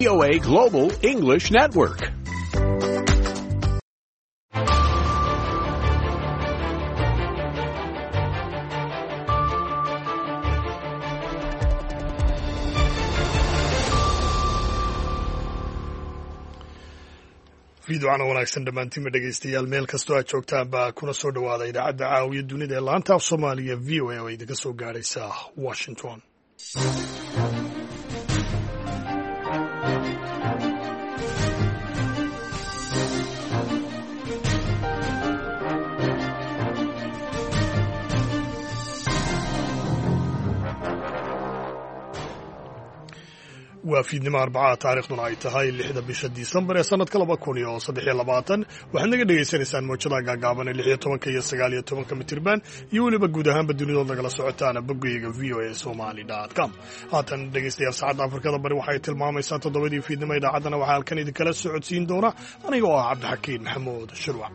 VOA Global English Network. fiidocana wanaagsan dhammaantiinba dhegaystayaal meel kastoo aad joogtaan baa kuna soo dhowaada idaacadda caawiya dunida ee laanta af soomaaliya v o a oo idinka soo gaadhaysa washington. waa fiidnimo arbacaa taariikhduna ay tahay 6 bisha disembar ee sanadka 2023 waxaad naga dhegaysanaysaan mawjadaha gaagaaban ee 16 iyo 19 mitirban iyo weliba guud ahaanba dunidood nagala socotaana boggayga voasomali.com. haatan dhegaystayaal saacadda afrikada bari waxay tilmaamaysaa 7 fiidnimo idaacaddana waxaa halkan idinkala socodsiin doona aniga oo ah cabdixakiin maxamuud shirwac.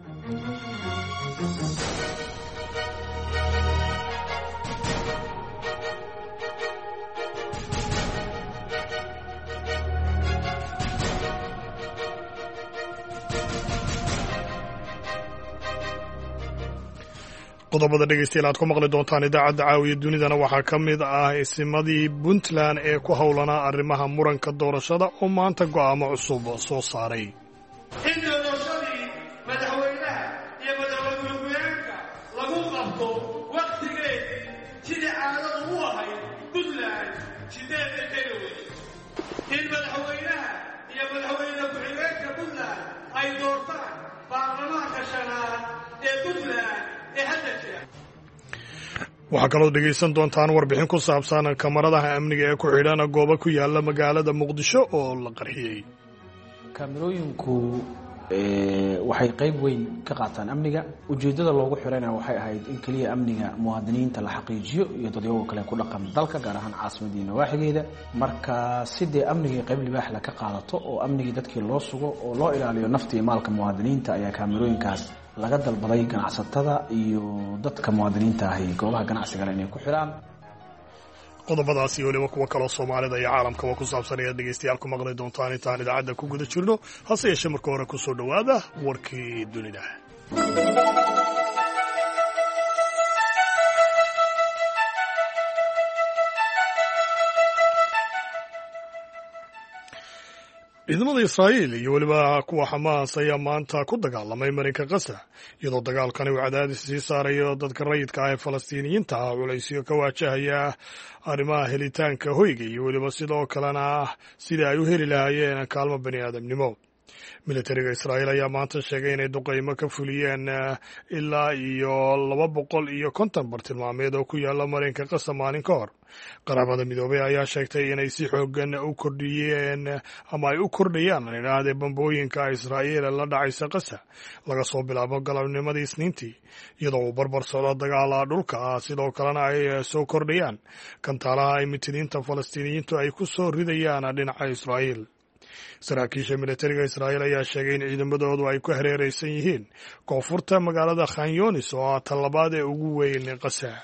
qodobada dhegaystayaal aad ku maqli doontaan idaacadda caawiya dunidana waxaa ka mid ah isimadii puntland ee ku howlanaa arrimaha muranka doorashada oo maanta go'aamo cusub soo saaray. in doorashadii madaxweynaha iyo madaxweyne-ku-xigeenka lagu qabto wakhtigeedii sidii caadadu u ahayd puntland 8 January. in madaxweynaha iyo madaxweyne-ku-xigeenka puntland ay doortaan baarlamaanka shanaad ee puntland. waxaa kaloo dhegaysan doontaan warbixin ku saabsan kamaradaha amniga ee ku xidhan goobo ku yaala magaalada muqdisho oo la qarxiyey. kaamirooyinku waxay qayb weyn ka qaataan amniga. ujeeddada loogu xirana waxay ahayd in keliya amniga muwaadiniinta la xaqiijiyo iyo dadyago kale ku dhaqan dalka gaar ahaan caasimadii nawaaxigeeda. marka sidee amnigii qayb libaaxla ka qaadato oo amnigii dadkii loo sugo oo loo ilaaliyo nafta iyo maalka muwaadiniinta ayaa kaamirooyinkaas laga dalbaday ganacsatada iyo dadka muwaadiniinta ahi goobaha ganacsigale inay ku xidhaan. qodobadaas iyo weliba kuwa kaloo soomaalida iyo caalamkaba ku saabsan ayaad dhegaystayaal ku maqli doontaan intaan idaacadda ku guda jirno. hase yeeshee marka hore ku soo dhowaada warkii dunida. ciidamada Israa'iil iyo weliba kuwa Xamaas ayaa maanta ku dagaalamay marinka Gaza iyadoo dagaalkani uu cadaadis sii saarayo dadka rayidka ah ee Falastiiniyiinta ah culaysyo ka wajahaya arrimaha helitaanka hoyga iyo weliba sidoo kalena sidii ay u heli lahaayeen kaalmo bani aadamnimo. militariga Israa'iil ayaa maanta sheegay inay duqeymo ka fuliyeen ilaa iyo 250 bartilmaameed oo ku yaala marinka Gaza maalin ka hor. qaramada midoobay ayaa sheegtay inay si xoogan u kordhiyeen ama ay u kordhayaan idhaahdee bambooyinka Israa'iil la dhacaysa Gaza laga soo bilaabo galabnimadii Isniintii iyadoo uu barbar socdo dagaal dhulka ah. sidoo kalena ay soo kordhayaan kantaalaha ay mitidiinta Falastiiniyiintu ay ku soo ridayaan dhinaca Israa'iil. saraakiisha militariga Israa'iil ayaa sheegay in ciidamadoodu ay ku hareeraysan yihiin koonfurta magaalada Khan Younis oo ah talabaad ee ugu weyn Gaza.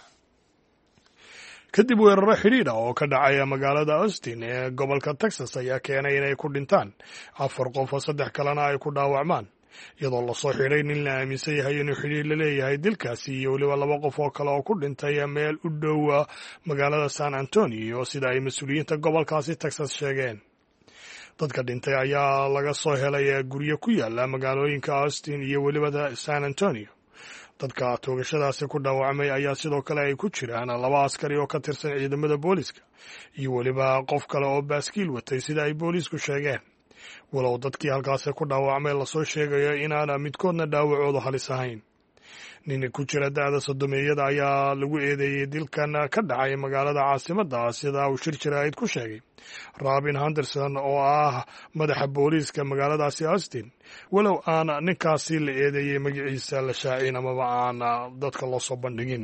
kadib weeraro xidhiidh ah oo ka dhacaya magaalada Austin ee gobolka Texas ayaa keenay inay ku dhintaan 4 qof oo 3 kalena ay ku dhaawacmaan iyadoo la soo xidhay nin la aaminsan yahay inuu xidhiidh la leeyahay dilkaasi iyo weliba 2 qof oo kale oo ku dhintay meel u dhow magaalada San Antonio sida ay mas-uuliyiinta gobolkaasi Texas sheegeen. dadka dhintay ayaa laga soo helay guryo ku yaala magaalooyinka Austin iyo weliba San Antonio. dadka toogashadaasi ku dhaawacmay ayaa sidoo kale ay ku jiraan 2 askari oo ka tirsan ciidamada booliska iyo weliba qof kale oo baaskiil watay sida ay boolisku sheegeen. walow dadkii halkaasi ku dhaawacmay lasoo sheegayo inaana midkoodna dhaawacoodu halis ahayn. nin ku jira da'da 30 ayaa lagu eedeeyey dilkan ka dhacay magaalada caasimadda sida uu shir jiraa'id ku sheegay Robin Henderson oo ah madaxa booliiska magaaladaasi Austin. walow aan ninkaasi la eedeeyey magaciisa la shaacin amaba aan dadka loo soo bandhigin.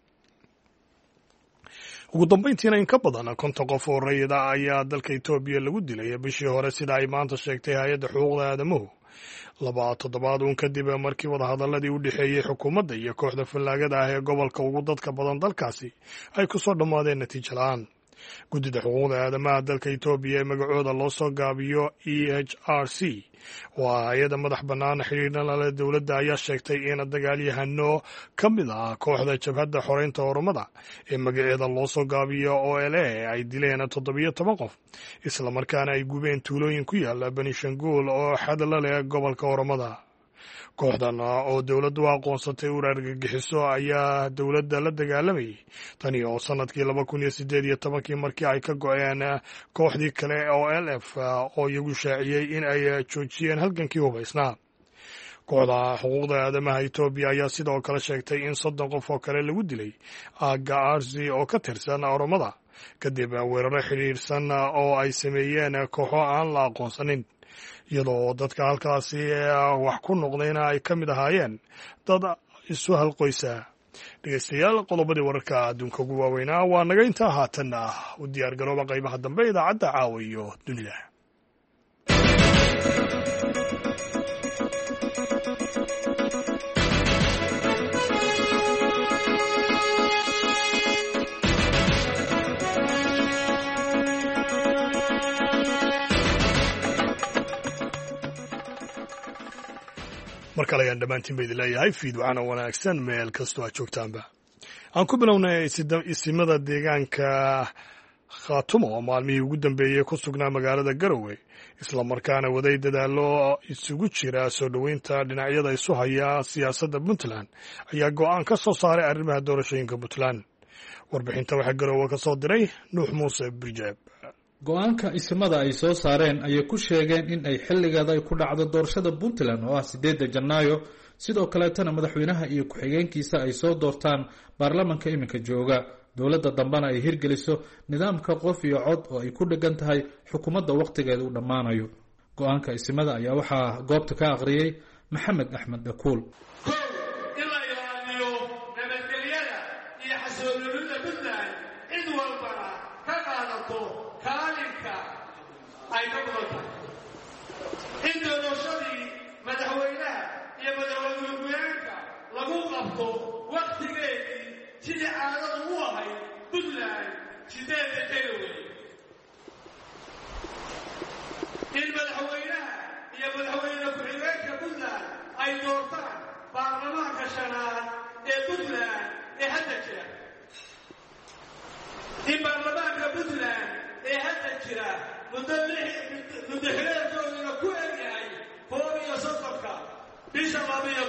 ugu dambayntiina in ka badan 50 qof oo rayid ah ayaa dalka Itoobiya lagu dilay bishii hore sida ay maanta sheegtay hay'adda xuquuqda aadamahu. 2 toddobaad kadib markii wadahadaladii u dhexeeyey xukuumadda iyo kooxda fallaagada ah ee gobolka ugu dadka badan dalkaasi ay ku soo dhammaadeen natiijo la'aan. guddida xuquuqda aadamaha dalka Itoobiya ee magacooda loo soo gaabiyo EHRC waa hay-adda madax bannaan xidhiidhna leh dowladda ayaa sheegtay in dagaalyahano ka mid ah kooxda jabhadda xoreynta oromada ee magaceeda loo soo gaabiyo OLA ay dileen 17 qof islamarkaana ay gubeen tuulooyin ku yaala Benishanguul oo xad la leh gobolka oromada. kooxdan oo dowladdu aqoonsatay uur argagixiso ayaa dowladda la dagaalamayay tani oo sanadkii 2018 markii ay ka go'een kooxdii kale oo LF oo iyagu shaaciyey in ay joojiyeen halgankii hubaysnaa. kooxda xuquuqda aadamaha Itoobiya ayaa sidoo kale sheegtay in 30 qof oo kale lagu dilay aagga Arsi oo ka tirsan oromada kadib weeraro xidhiidhsan oo ay sameeyeen kooxo aan la aqoonsanin, iyadoo dadka halkaasi wax ku noqdayna ay ka mid ahaayeen dad isu halqoysa. dhegeystayaal, qodobadii wararka adduunka ugu waaweynaa waa naga intaa. haatanna u diyaargarooba qaybaha dambe idaacadda caawa iyo dunida. mar kale ayaan dhammaantiin ba idin leeyahay fiid waxaana wanaagsan meel kastoo aad joogtaanba. aan ku bilownay isimada deegaanka Khaatumo oo maalmihii ugu dambeeyey ku sugnaa magaalada Garowe islamarkaana waday dadaallo isugu jira soo dhoweynta dhinacyada isu haya siyaasadda Puntland ayaa go'aan ka soo saaray arrimaha doorashooyinka Puntland. warbixinta waxaa Garowe ka soo diray Nuux Muuse Birjeeb. go-aanka isimada ay soo saareen ayay ku sheegeen in ay xilligeeda ay ku dhacdo doorashada Puntland oo ah 8 Janaayo, sidoo kaleetana madaxweynaha iyo ku-xigeenkiisa ay soo doortaan baarlamaanka iminka jooga, dowladda dambana ay hirgeliso nidaamka qof iyo cod oo ay ku dhegan tahay xukuumadda waqtigeeda u dhammaanayo. go-aanka isimada ayaa waxaa goobta ka aqriyay Maxamed Axmed Dhakuul. in doorashadii madaxweynaha iyo madaxweynaha lagu qabto waqtigeedii sidii caadadu u ahayd Puntland 8 Janaayo. in madaxweynaha iyo madaxweyne ku-xigeenka Puntland ay doortaan baarlamaanka shanaad ee Puntland ee hadda jira. in baarlamaanka Puntland ee hadda jira muddaxileedkooduna ku egyahay 31 bisha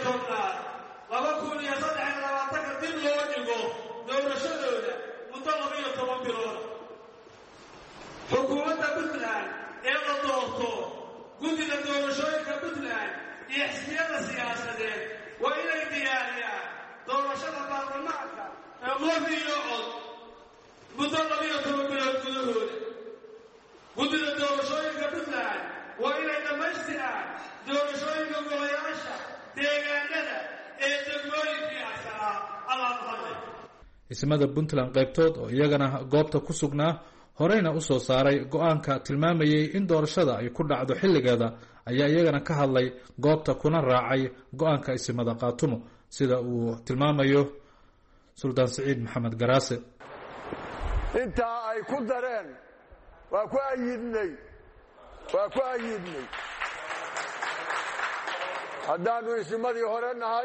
12/2023 dib loo dhigo doorashadooda muddo 12 bilood. xukuumadda Puntland ee la doorto guddiga doorashooyinka Puntland iyo xisbiyada siyaasadeed waa inay diyaariyaan doorashada baarlamaanka ee qof iyo cod muddo 12 bilood gudahooda. guddida doorashooyinka Puntland waa inay dhammaystiraan doorashooyinka golayaasha deegaanada ee degmooyinkii asaraa allaahumma. isimada Puntland qaybtood oo iyagana goobta ku sugnaa horeyna u soo saaray go-aanka tilmaamayay in doorashada ay ku dhacdo xilligeeda ayaa iyagana ka hadlay goobta kuna raacay go-aanka isimada Khaatumo sida uu tilmaamayo Suldaan Siciid Maxamed Garaase. intaa ay ku dareen waa ku ayidnay haddaannu isimadii hore nahay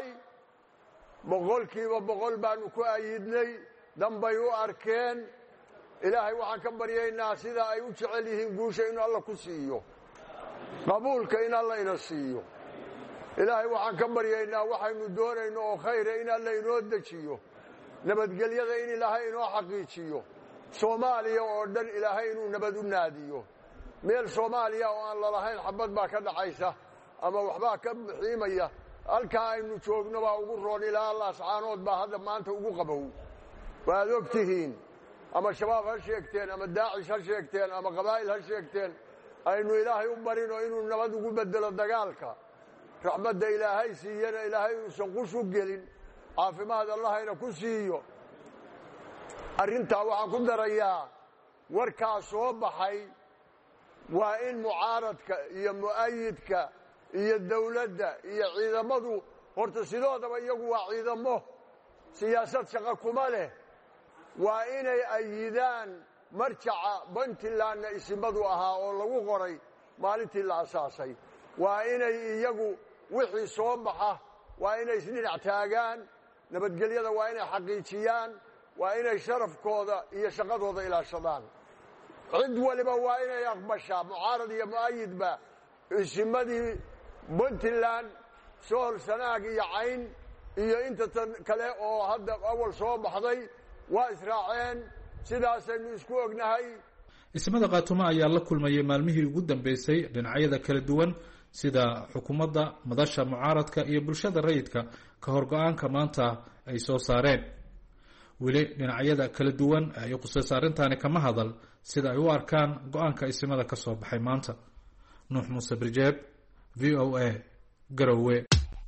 100% baannu ku ayidnay. danbay u arkeen. ilaahay waxaan ka baryaynaa sida ay u jecel yihiin guusha in alla ku siiyo, qabuulka in alla ina siiyo. ilaahay waxaan ka baryaynaa waxaynu doonayno oo khayra in alla inoo dejiyo, nabadgelyada in ilaahay inoo xaqiijiyo, Soomaaliya oo dhan ilaahay inuu nabad u naadiyo. meel Soomaaliya oo aan lalahayn xabad baa ka dhaxaysa ama waxbaa ka xiimaya, halkaa aynu joogno baa ugu roon. ilaa laascaanood baa hadda maanta ugu qabow. waad og tihiin, ama shabaab ha sheegteen ama daacish ha sheegteen ama qabaa'il ha sheegteen. aynu ilaahay u barino inuu nabad ugu bedelo dagaalka. raxmadda ilaahay siiyana ilaahay uusan qushu gelin, caafimaad allahayna ku siiyo. arrintaa waxaan ku darayaa warkaa soo baxay waa in mucaaradka iyo mu'ayidka iyo dawladda iyo ciidamadu horta sidoodaba iyagu waa ciidamo siyaasad shaqo kuma leh. waa inay ayidaan marjaca puntlandna isimadu ahaa oo lagu qoray maalintii la asaasay waa inay iyagu wixii soo baxa waa inay isdhinac taagaan nabadgelyada waa inay xaqiijiyaan waa inay sharafkooda iyo shaqadooda ilaashadaan cid waliba waa inay aqbashaa mucaarad iyo mu'ayidba isimadii puntland sool sanaag iyo cayn iyo inta tan kale oo hadda awal soo baxday waa israaceen sidaasaynu isku ognahay ismada qaatumo ayaa la kulmayay maalmihii ugu dambeysay dhinacyada kala duwan sida xukuumadda madasha mucaaradka iyo bulshada rayidka ka hor go-aanka maanta ay soo saareen weli dhinacyada kala duwan ay qusayso arrintaani kama hadal sida ay u arkaan go-aanka ismada ka soo baxay maanta. nuux muuse birjeeb, v o a, garowe.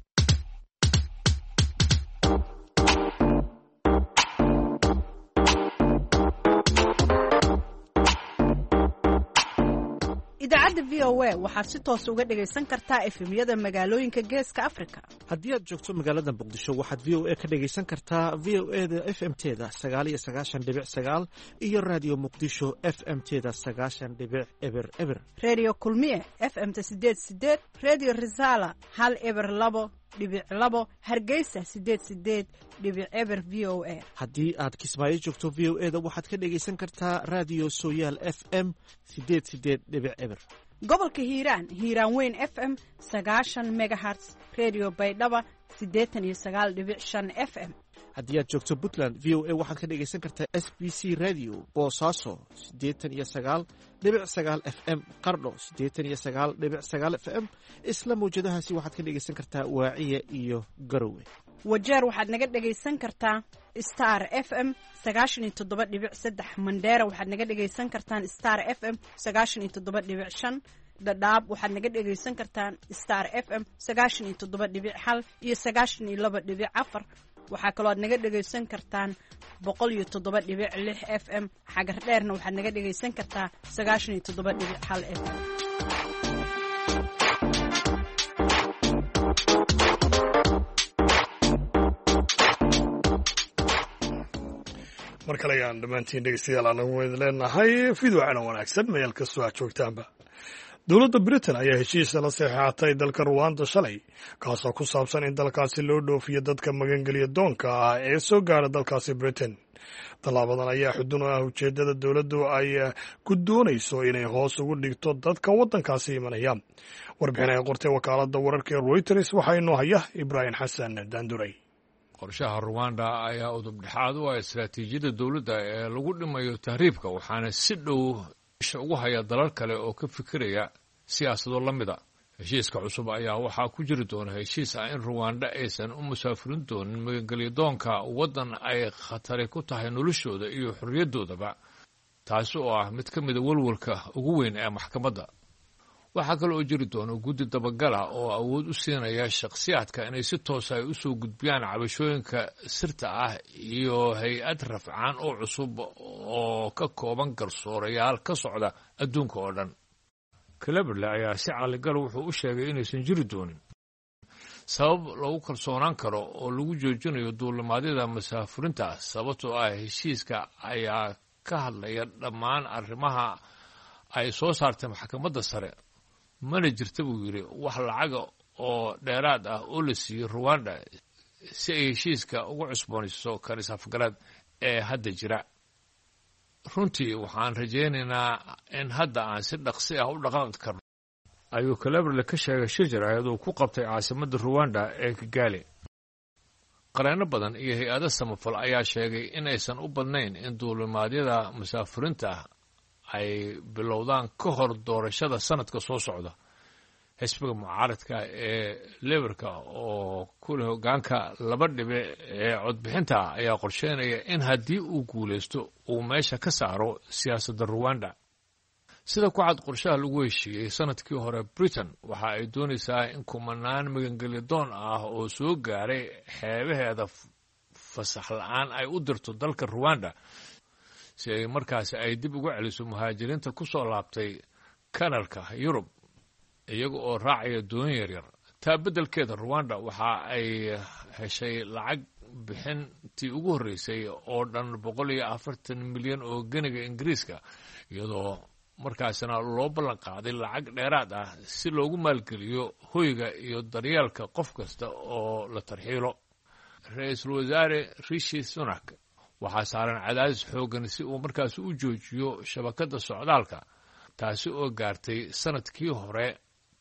idaacadda v o a waxaad si toos uga dhagaysan kartaa efemyada magaalooyinka geeska afrika. haddii aad joogto magaalada muqdisho waxaad v o a ka dhagaysan kartaa v o eda f m teda 9 iyo radio muqdisho f m teda 9.eber redio kulmiye f m ta 8 redio risala 102.2 hargeysa 88.eber v o a. haddii aad kismaayo joogto v o eda waxaad ka dhagaysan kartaa radio sooyaal f m 88.eber gobolka hiiraan weyn f m 90 megahertz redio baydhaba 89.5 f m. haddii aad joogto puntland v o a waxaad ka dhagaysan kartaa s b c radio boosaaso 89.9 f m qardho 89.9 f m isla mawjadahaasi waxaad ka dhagaysan kartaa waaciya iyo garowe. wajeer waxaad naga dhagaysan kartaa star f m 97.3 mandheera waxaad naga dhagaysan kartaan star f m 97.5 dhadhaab waxaad naga dhagaysan kartaan star f m 97.1 iyo 92.4 waxaa kaloo aad naga dhagaysan kartaan 107.6 f m xagar dheerna waxaad naga dhagaysan kartaa 97.1 f m. mar kale ayaan dhammaantiin dhegeystayaal anagu idin leenahay fiidwacana wanaagsan meel kastoo aad joogtaanba. dowladda britain ayaa heshiisa la saxeexatay dalka ruwanda shalay kaasoo ku saabsan in dalkaasi loo dhoofiyo dadka magangeliya doonka ah ee soo gaara dalkaasi britain. tallaabadan ayaa xudun u ah ujeeddada dowladdu ay ku doonayso inay hoos ugu dhigto dadka waddankaasi imanaya. warbixin ay qortay wakaaladda wararka ee reuters waxaa inoo haya ibraahim xasan daanduray. qorshaha ruwanda ayaa udubdhexaad u ah istaraatiijiyadda dowladda ee lagu dhimayo tahriibka waxaana si dhow isha ugu haya dalal kale oo ka fikiraya siyaasado la mid a. heshiiska cusub ayaa waxaa ku jiri doona heshiis ah in ruwanda aysan u musaafirin doonin magangelyadoonka waddan ay khatari ku tahay noloshooda iyo xorriyadoodaba, taasi oo ah mid ka mida walwalka ugu weyn ee maxkamadda. waxaa kale oo jiri doona guddi dabagala oo awood u siinaya shakhsiyaadka inay si toosa ay u soo gudbiyaan cabashooyinka sirta ah iyo hay-ad rafcaan oo cusub oo ka kooban garsoorayaal ka socda adduunka oo dhan. cleverle ayaa si caqligala wuxuu u sheegay inaysan jiri doonin sabab lagu kalsoonaan karo oo lagu joojinayo duulimaadyada masaafurinta sababtoo ah heshiiska ayaa ka hadlaya dhammaan arrimaha ay soo saartay maxkamadda sare. mana jirta buu yidhi wax lacaga oo dheeraad ah oo la siiyey ruwanda si ay heshiiska uga cusboonayso karis afgaraad ee hadda jira. runtii waxaan rajaynaynaa in hadda aan si dhaqsi ah u dhaqaaqi karno, ayuu cleverle ka sheegay shir ayaduu ku qabtay caasimadda ruwanda ee kigali. qareenno badan iyo hay-ado samafal ayaa sheegay inaysan u badnayn in duulimaadyada musaafirinta ay bilowdaan ka hor doorashada sanadka soo socda. xisbiga mucaaradka ee leberka oo ku leh hoggaanka 2 dhibic ee codbixinta ayaa qorsheynaya in haddii uu guulaysto uu meesha ka saaro siyaasadda ruwanda. sida ku cad qorshaha lagu heshiiyey sanadkii hore, britain waxa ay doonaysaa in kumanaan magangelyadoon ah oo soo gaaray xeebaheeda fasax la'aan ay u dirto dalka ruwanda si ay markaasi ay dib uga celiso muhaajiriinta ku soo laabtay kanalka yurub iyaga oo raacaya dooni yaryar. taa beddelkeeda ruwanda waxa ay heshay lacag bixintii ugu horreysay oo dhan 140 milyan oo ganiga ingiriiska iyadoo markaasna loo ballan qaaday lacag dheeraad ah si loogu maalgeliyo hoyga iyo daryeelka qof kasta oo la tarxiilo. ra-iisul wasaare Rishi Sunak waxaa saaran cadaadis xooggan si uu markaas u joojiyo shabakadda socdaalka taasi oo gaartay sanadkii hore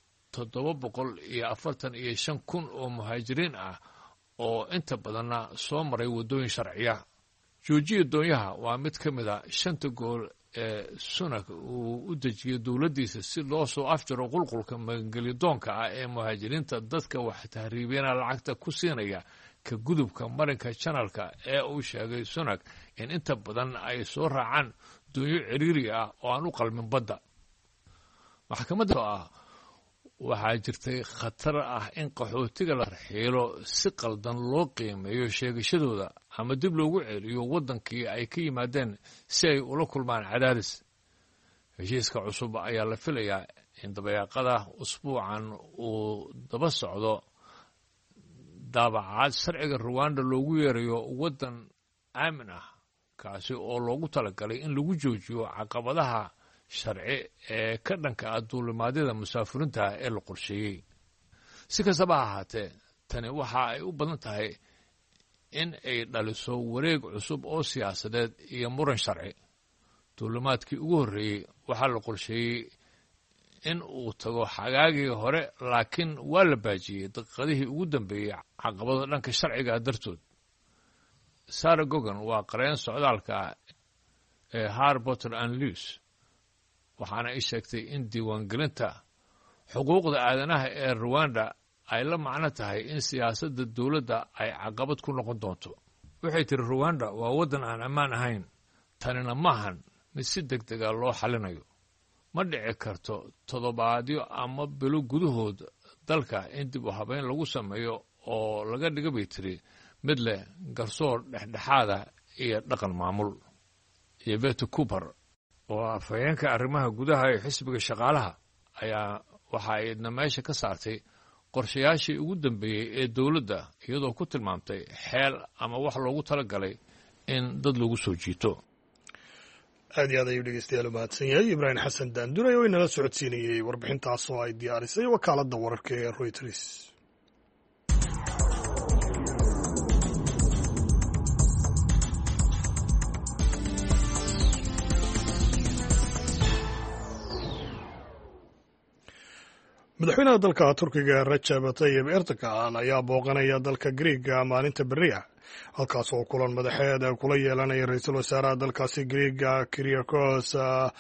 745,000 oo muhaajiriin ah oo inta badanna soo maray waddooyin sharciya. joojiya doonyaha waa mid ka mid a 5 gool ee Sunak uu u dejiyay dowladdiisa si loo soo afjaro qulqulka magangelyadoonka ah ee muhaajiriinta dadka wax tahriibina lacagta ku siinaya ka gudubka marinka janalka ee uu sheegay Sunak in inta badan ay soo raacaan doonyo ciriiri ah oo aan u qalmin badda. maxkamadda waxaa jirtay khatar ah in qaxootiga la tarxiilo si qaldan loo qiimeeyo sheegashadooda ama dib loogu celiyo waddankii ay ka yimaadeen si ay ula kulmaan cadaadis. heshiiska cusub ayaa la filayaa in dabayaaqada usbuucan uu daba socdo daabacaad sharciga Rwanda loogu yeerayo waddan aamin ah kaasi oo loogu talagalay in lagu joojiyo caqabadaha sharci ee ka dhanka ah duulimaadyada musaafiriinta ee la qorsheeyey. si kastaba ha ahaatee tani waxa ay u badan tahay in ay dhaliso wareeg cusub oo siyaasadeed iyo muran sharci. duulimaadkii ugu horreeyey waxaa la qorsheeyey in uu tago xagaagii hore laakiin waa la baajiyey daqiiqadihii ugu dambeeyey caqabado dhanka sharciga dartood. Sarah Gogan waa qareen socdaalka ee Harbour and Lewis waxaana ay sheegtay in diiwaangelinta xuquuqda aadanaha ee Rwanda ay la macno tahay in siyaasadda dowladda ay caqabad ku noqon doonto. waxay tiri Rwanda waa waddan aan ammaan ahayn, tanina maahan mid si degdega loo xalinayo. ma dhici karto toddobaadyo ama bilo gudahood dalka in dib u habeyn lagu sameeyo oo laga dhiga bay tiri mid leh garsoor dhexdhexaada iyo dhaqan maamul. Yvette Cooper oo afhayeenka arrimaha gudaha ee xisbiga shaqaalaha ayaa waxa ay idna meesha ka saartay qorshayaashii ugu dambeeyey ee dowladda iyadoo ku tilmaamtay xeel ama wax loogu talagalay in dad lagu soo jiito. aad iyo aad ayuu dhegeystayaal u mahadsan yahay Ibraahim Xasan Daanduray oo inala socodsiinayay warbixintaas oo ay diyaarisay wakaaladda wararka ee Reuters. madaxweynaha dalka Turkiga Recep Tayyip Erdogan ayaa booqanaya dalka Greega maalinta berri ah halkaas oo kulan madaxeed kula yeelanaya ra'iisul wasaaraha dalkaasi Greega Kyriakos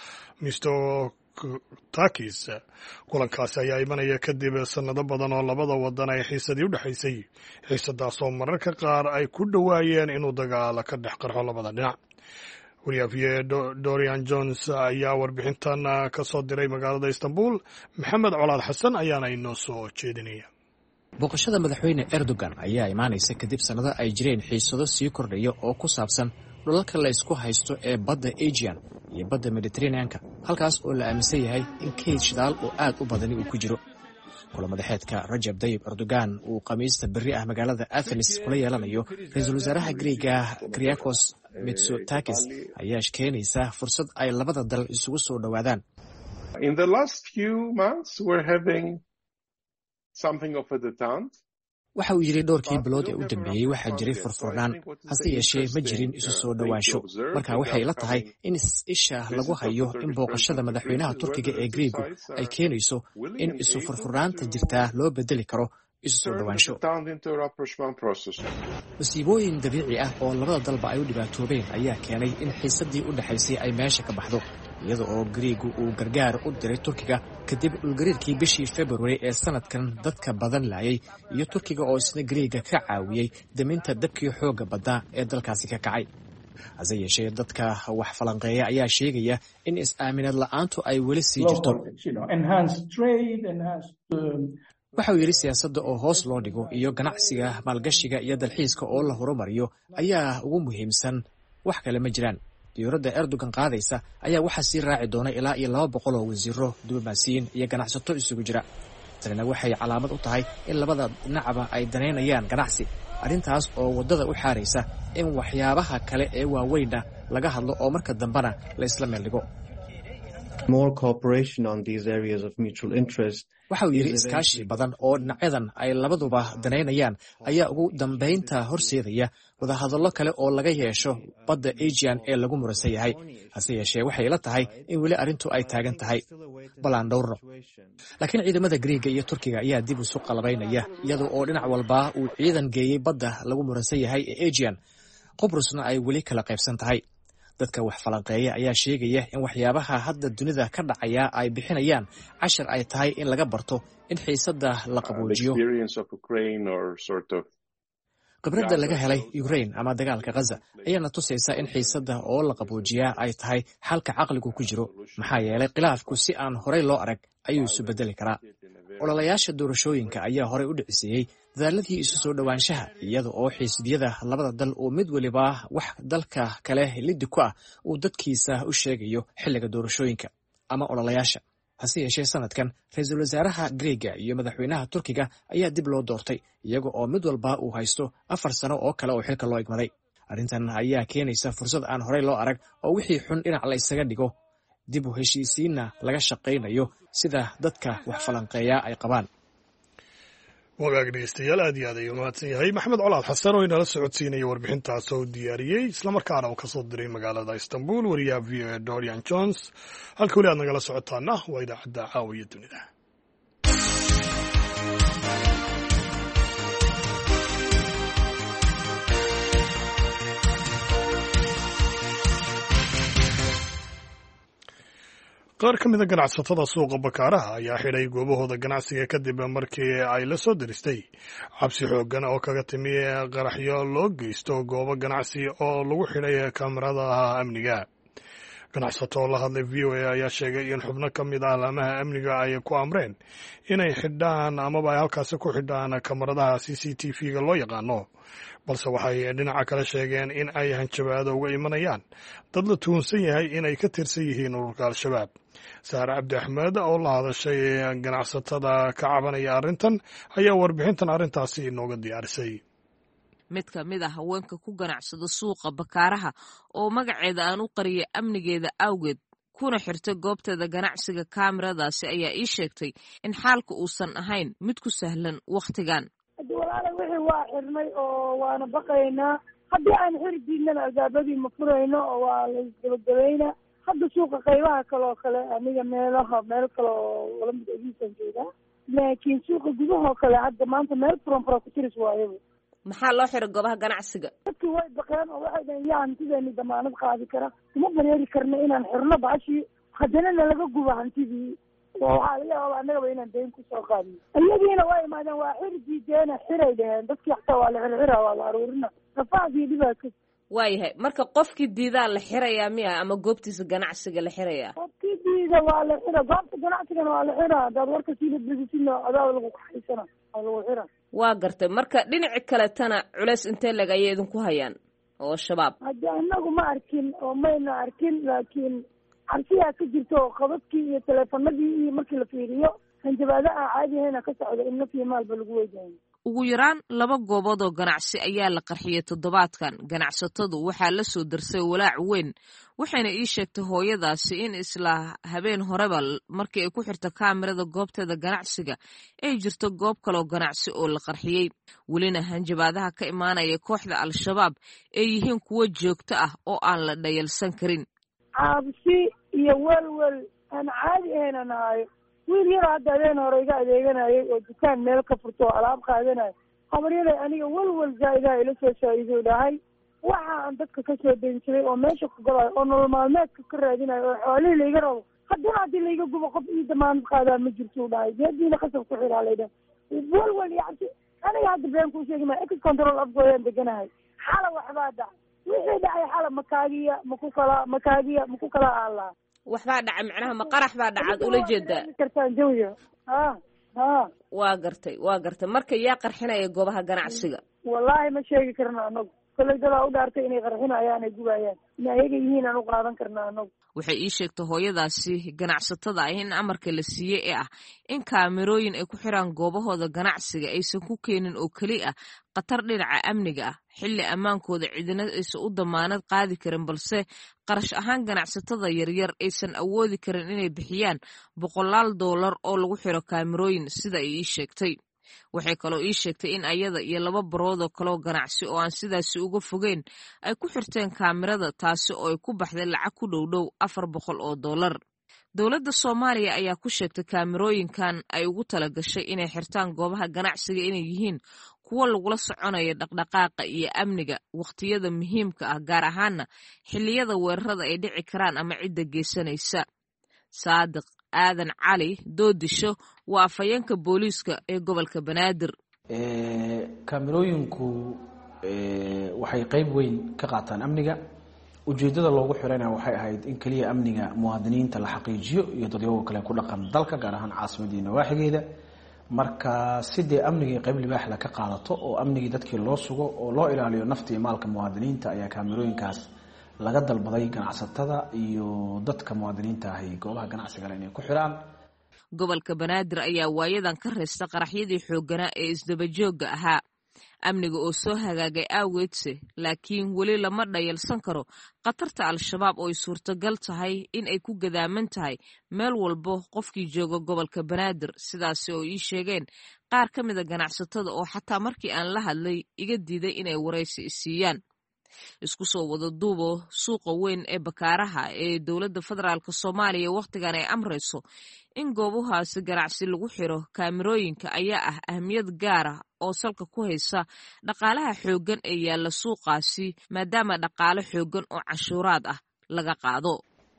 Mitsotakis. kulankaasi ayaa imanaya kadib sanado badan oo labada wadan ay xiisadii u dhaxaysay, xiisadaas oo mararka qaar ay ku dhowaayeen inuu dagaal ka dhex qarxo labada dhinac. wariyaha Dorian Jones ayaa warbixintan ka soo diray magaalada Istanbul. Maxamed Colaad Xasan ayaana inoo soo jeedinaya. booqashada madaxweyne Erdogan ayaa imaanaysa kadib sanado ay jireen xiisado sii kordhaya oo ku saabsan dhulalka la isku haysto ee badda Aegean iyo badda Mediterranean-ka, halkaas oo la aaminsan yahay in kayd shidaal oo aad u badani uu ku jiro. kulamadaxeedka Recep Tayyip Erdogan uu khamiista berri ah magaalada Athens kula yeelanayo ra'iisul wasaaraha Greega Kyriakos Mitsotakis ayaa keenaysa fursad ay labada dal isugu soo dhawaadaan. In the last few months we're having something of a detente. waxa uu yidhi dhowrkii bilood ee u dambeeyey waxaa jiray furfurnaan, hase yeeshee ma jirin isu soo dhowaansho. marka waxay la tahay in isha lagu hayo in booqashada madaxweynaha Turkiga ee Greegu ay keenayso in isu furfurnaanta jirtaa loo bedeli karo isu soo dhowaansho. masiibooyin dabiici ah oo labada dalba ay u dhibaatoobeen ayaa keenay in xiisadii u dhaxaysay ay meesha ka baxdo, iyada oo Greegu uu gargaar u diray Turkiga kadib dhulgariirkii bishii February ee sanadkan dadka badan laayay, iyo Turkiga oo isna Greega ka caawiyey daminta dabkii xooga badnaa ee dalkaasi ka kacay. hase yeeshee dadka wax falanqeeya ayaa sheegaya in is-aaminad la'aantu ay weli sii jirto. waxa uu yidhi siyaasadda oo hoos loo dhigo iyo ganacsiga, maalgashiga iyo dalxiiska oo la horumariyo ayaa ugu muhiimsan, wax kale ma jiraan. diyaaradda Erdogan qaadaysa ayaa waxaa sii raaci doona ilaa iyo 200 oo wasiiro, diblomaasiyiin iyo ganacsato isugu jira. tanina waxay calaamad u tahay in labada dhinacba ay danaynayaan ganacsi, arrintaas oo waddada u xaaraysa in waxyaabaha kale ee waaweynna laga hadlo oo marka dambena la isla meel dhigo. waxa uu yidhi iskaashi badan oo dhinacyadan ay labaduba danaynayaan ayaa ugu dambaynta horseedaya wadahadallo kale oo laga yeesho badda Aegean ee lagu muransan yahay. hase yeeshee waxay la tahay in weli arrintu ay taagan tahay balaan dhowrno. laakiin ciidamada Greega iyo Turkiga ayaa dib isu qalabaynaya iyadoo oo dhinac walba uu ciidan geeyey badda lagu muransan yahay ee Aegean. Qubrusna ay weli kala qaybsan tahay. dadka wax falanqeeya ayaa sheegaya in waxyaabaha hadda dunida ka dhacaya ay bixinayaan cashar ay tahay in laga barto in xiisadda la qaboojiyo. khibradda laga helay Ukraine ama dagaalka Gaza ayaana tusaysa in xiisadda oo la qaboojiyaa ay tahay xalka caqligu ku jiro, maxaa yeelay khilaafku si aan horey loo arag ayuu isu bedeli karaa. ololayaasha doorashooyinka ayaa horey u dhiciseeyey dadaaladii isu soo dhowaanshaha, iyada oo xisbiyada labada dal oo mid waliba wax dalka kale liddi ku ah uu dadkiisa u sheegayo xilliga doorashooyinka ama ololayaasha. hase yeeshee sanadkan ra-iisul wasaaraha Greega iyo madaxweynaha Turkiga ayaa dib loo doortay, iyaga oo mid walba uu haysto 4 sano oo kale oo xilka loo igmaday. arrintan ayaa keenaysa fursad aan horey loo arag oo wixii xun dhinac la isaga dhigo, dib u heshiisiinna laga shaqaynayo sida dadka wax falanqeeya ay qabaan. wagaag dhegeystayaal aad iyo aad ayuu mahadsan yahay maxamed colaad xasan oo inala socodsiinaya warbixintaas oo diyaariyey islamarkaana uu ka soo diray magaalada Istanbul wariyaha VOA Dorian Jones. halka weli aad nagala socotaana waa idaacadda caawiya dunida. qaar ka mid a ganacsatada suuqa bakaaraha ayaa xidhay goobahooda ganacsiga kadib markii ay la soo diristay cabsi xooggan oo kaga timi qaraxyo loo geysto goobo ganacsi oo lagu xidhay kamaradaha amniga. ganacsato oo la hadlay VOA ayaa sheegay in xubno ka mid ah laamaha amniga ay ku amreen inay xidhaan amaba ay halkaasi ku xidhaan kamaradaha CCTV-ga loo yaqaano, balse waxay dhinaca kale sheegeen in ay hanjabaado uga imanayaan dad la tuhunsan yahay inay ka tirsan yihiin ururka al-shabaab. saare cabdi axmed oo la hadashay ganacsatada ka cabanaya arrintan ayaa warbixintan arrintaasi inooga diyaarisay. mid ka mid ah haweenka ku ganacsada suuqa bakaaraha oo magaceeda aan u qariyay amnigeeda awgeed kuna xirtay goobteeda ganacsiga kaamiradaasi ayaa ii sheegtay in xaalka uusan ahayn mid ku sahlan wakhtigan. walaala wixii waa xirnay oo waana baqaynaa, haddii aan xiri diidnana albaabadii ma furayno oo waa laisgabagabaynaa. hadda suuqa qaybaha kaleoo kale aniga meel kale oo lamid iisan joogaa, laakiin suuqa gudahoo kale hadda maanta meel furan ku tiris waayo. maxaa loo xiray goobaha ganacsiga? dadkii way baqeen oo waxay dhaheen yaa hantideeni damaanad qaadi kara, kuma bareeri karna inaan xirno bacashii haddana nalaga gubo hantidii, oo waxaa laga yaabaa annagaba inaan dayn kusoo qaadino. iyadiina waa imaadeen waa xiri diideena xiray dhaheen, dadkii xataa waa la xirxira waa la aruurina rafaadii dhibaaka. waayahay marka qofkii diidaa la xirayaa miya ama goobtiisa ganacsiga la xirayaa? qofkii diida waa la xira, goobta ganacsigana waa la xira. hadaad warka siila begisina adaa lagu kaxaysana waa lagu xira. waa gartay. marka dhinaci kaletana culeys intee leg ayay idinku hayaan oo shabaab? hadda anagu ma arkin oo mayna arkin, laakiin cabsiyaa ka jirta oo qabadkii iyo teleefanadii iyo markii la fiiriyo hanjabaada aan caadi ahayna ka socda in naf iyo maalba lagu weydayo. ugu yaraan 2 goobood oo ganacsi ayaa la qarxiyey toddobaadkan. ganacsatadu waxaa la soo darsay walaac weyn, waxayna ii sheegtay hooyadaasi in isla habeen horeba markii ay ku xirta kaamirada goobteeda ganacsiga ay jirto goob kaloo ganacsi oo la qarxiyey. welina hanjabaadaha ka imaanaya kooxda al-shabaab ay yihiin kuwo joogto ah oo aan la dhayalsan karin. cabsi iyo welwel aan caadi ahayna nahayo. wiil yaro hadda habeen hore iga adeeganayay oo dukaan meel ka furto oo alaab qaadanayo, habaryaday aniga welwel zaa'idaha ila soo shaa'ido dhahay waxa aan dadka ka soo dayn jiray oo meesha ku galayo oo nolol maalmeedka ka raadinayo oo xoolihii laiga rabo, haddana haddii laiga gubo qof ii damaanad qaadaa ma jirto u dhahay. geediina qasab ku xiraa laydhaha welwel iyo cabsi. aniga hadda been kuu sheegi maa ex control afgooyaan deganahay. xala waxbaa dhaca, wixii dhacay xala makaagiya maku kala aalaa. waxbaa dhacay macnaha ma qarax baa dhacaad ula jeedaa? waa gartay marka yaa qarxinaya goobaha ganacsiga? wallaahi ma sheegi karna anagu, koley dadaa u dhaartay inay qarxinayaan ay gubayaan, in ayaga yihiin aan u qaadan karna anagu. waxay ii sheegtay hooyadaasi ganacsatada ah in amarka la siiyey ee ah in kaamirooyin ay ku xiraan goobahooda ganacsiga aysan ku keenin oo keli ah khatar dhinaca amniga ah xilli ammaankooda cidina aysan u damaanad qaadi karin balse qarash ahaan ganacsatada yaryar aysan awoodi karin inay bixiyaan $100 oo lagu xiro kaamirooyin sida ay ii sheegtay. waxay kaloo ii sheegtay in ayada iyo 2 baroodoo kaloo ganacsi oo aan sidaasi uga fogeyn ay ku xirteen kaamirada taasi oo ay ku baxday lacag ku dhowdhow $400. dowladda Soomaaliya ayaa ku sheegtay kaamirooyinkan ay ugu talagashay inay xirtaan goobaha ganacsiga inay yihiin kuwo lagula soconayo dhaqdhaqaaqa iyo amniga waqtiyada muhiimka ah gaar ahaana xilliyada weerarada ay dhici karaan ama cidda geysanaysa. Saadiq Aadan Cali Doodisho waa afhayeenka booliiska ee gobolka Banaadir. kaamirooyinku waxay qayb weyn ka qaataan amniga. ujeedada loogu xirayna waxay ahayd in kaliya amniga muwaadiniinta la xaqiijiyo iyo dadweynaha kale ku dhaqan dalka gaar ahaan caasimadda nawaaxigeeda. marka sidii amniga qayb libaax la ka qaadato oo amniga dadkii loo sugo oo loo ilaaliyo nafta iyo maalka muwaadiniinta ayaa kaamirooyinkaas laga dalbaday ganacsatada iyo dadka muwaadiniinta ah goobaha ganacsiga inay ku xiraan. gobolka Banaadir ayaa waayadan ka reesta qaraxyadii xoogganaa ee isdabajooga ahaa amniga oo soo hagaagay awgeedse laakiin weli lama dhayalsan karo khatarta al-shabaab oo ay suurtagal tahay in ay ku gadaaman tahay meel walbo qofkii jooga gobolka Banaadir sidaasi oo ii sheegeen qaar ka mid ah ganacsatada oo xataa markii aan la hadlay iga diiday inay wareysi siiyaan. isku soo wada duubo suuqa weyn ee Bakaaraha ee dowladda federaalka Soomaaliya waqtigan ay amrayso in goobahaasi ganacsi lagu xiro kaamirooyinka ayaa ah ahmiyad gaar ah oo salka ku haysa dhaqaalaha xooggan ee yaalla suuqaasi maadaama dhaqaale xooggan oo canshuuraad ah laga qaado.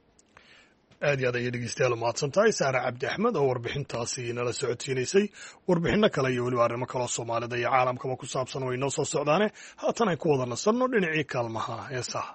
aad iyo aad ayay dhegeystayaal u mahadsantahay Saare Cabdi Axmed oo warbixintaasi nala socodsiinaysay. warbixino kale iyo weliba arrimo kaloo Soomaalida iyo caalamkaba ku saabsan way noo soo socdaane haatan ay ku wada nasanno dhinacii kaalmaha heesaha.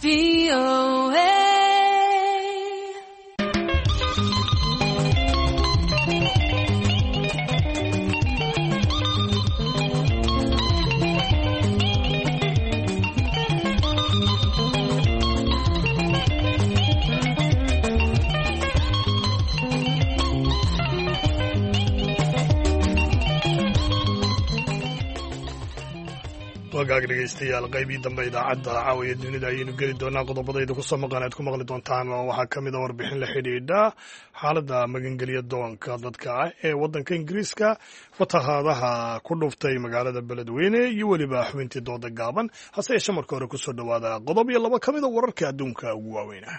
wagaag dhegaystayaal qaybii dambe idaacadda caawiya dunida ayaynu geli doonaa qodobadayda kusoo maqan aad ku maqli doontaan waxaa ka mid a warbixin la xidhiidha xaaladda magangelya doonka dadka ah ee waddanka ingiriiska fatahaadaha ku dhuftay magaalada beledweyne iyo weliba xubintii dooda gaaban hase yeeshee marka hore kusoo dhowaada qodob iyo laba ka mid a wararka adduunka ugu waaweynah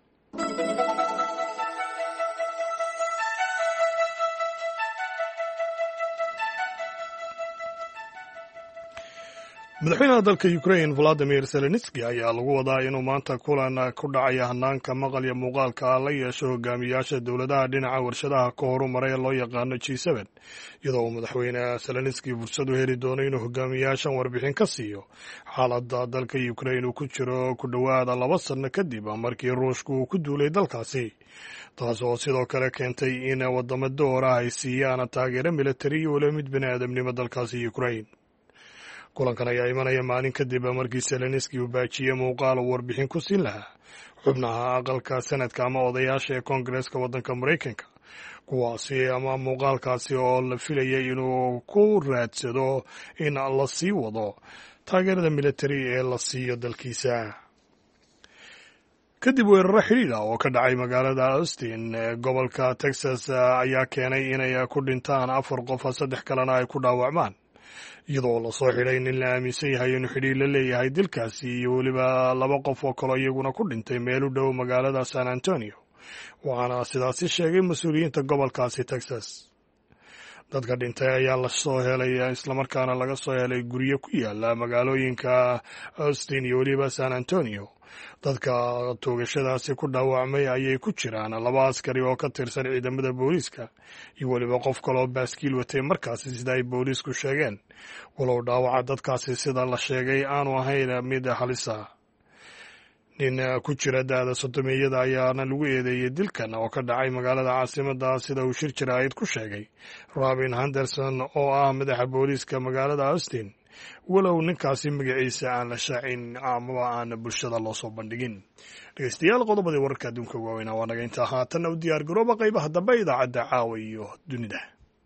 madaxweynaha dalka ukrain valadimir zelenski ayaa lagu wadaa inuu maanta kulan ku dhacaya hanaanka maqal iyo muuqaalka la yeesho hogaamiyaasha dowladaha dhinaca warshadaha ka horumaray ee loo yaqaano G7 iyadoo uu madaxweyne zelenski fursad u heli doono inuu hogaamiyaashan warbixin ka siiyo xaaladda dalka ukrain uu ku jiro ku dhowaada 2 sano kadib markii ruushku uu ku duulay dalkaasi taas oo sidoo kale keentay in wadamo door ah ay siiyaan taageero militari iyo weliba mid bini'aadamnimo dalkaasi Ukrain. kulankan ayaa imanaya maalin kadib markii zelenski uu baajiyey muuqaal uu warbixin ku siin lahaa xubnaha aqalka sanadka ama odayaasha ee koongareeska waddanka maraykanka kuwaasi ama muuqaalkaasi oo la filayay inuu ku raadsado in la sii wado taageerada militari ee la siiyo dalkiisa kadib weeraro xidhiidha oo ka dhacay magaalada Austin ee gobolka Texas ayaa keenay inay ku dhintaan 4 qof 3 kalena ay ku dhaawacmaan iyadoo la soo xidhay nin la aaminsan yahay inuu xidhiir la leeyahay dilkaasi iyo weliba 2 qof oo kale iyaguna ku dhintay meel u dhow magaalada San Antonio waxaana sidaasi sheegay mas-uuliyiinta gobolkaasi Texas. dadka dhintay ayaa la soo helay islamarkaana laga soo helay guryo ku yaala magaalooyinka Austin iyo weliba San Antonio. dadka toogashadaasi ku dhaawacmay ayay ku jiraan 2 askari oo ka tirsan ciidamada booliiska iyo weliba qof kale oo baaskiil watay markaasi sida ay booliisku sheegeen walow dhaawaca dadkaasi sida la sheegay aanu ahayn mid halis ah. nin ku jira da'da 30 ayaana lagu eedeeyay dilkan oo ka dhacay magaalada caasimadda sida uu shir jaraa'id ku sheegay Robin Henderson oo ah madaxa booliiska magaalada Austin walow ninkaasi magaciisa aan la shaacin ama aan bulshada loo soo bandhigin. dhegaystayaal qodobadii wararka adduunka waaweynaa waa naga intaa haatanna u diyaar garooba qaybaha dambe idaacadda caawa iyo dunida.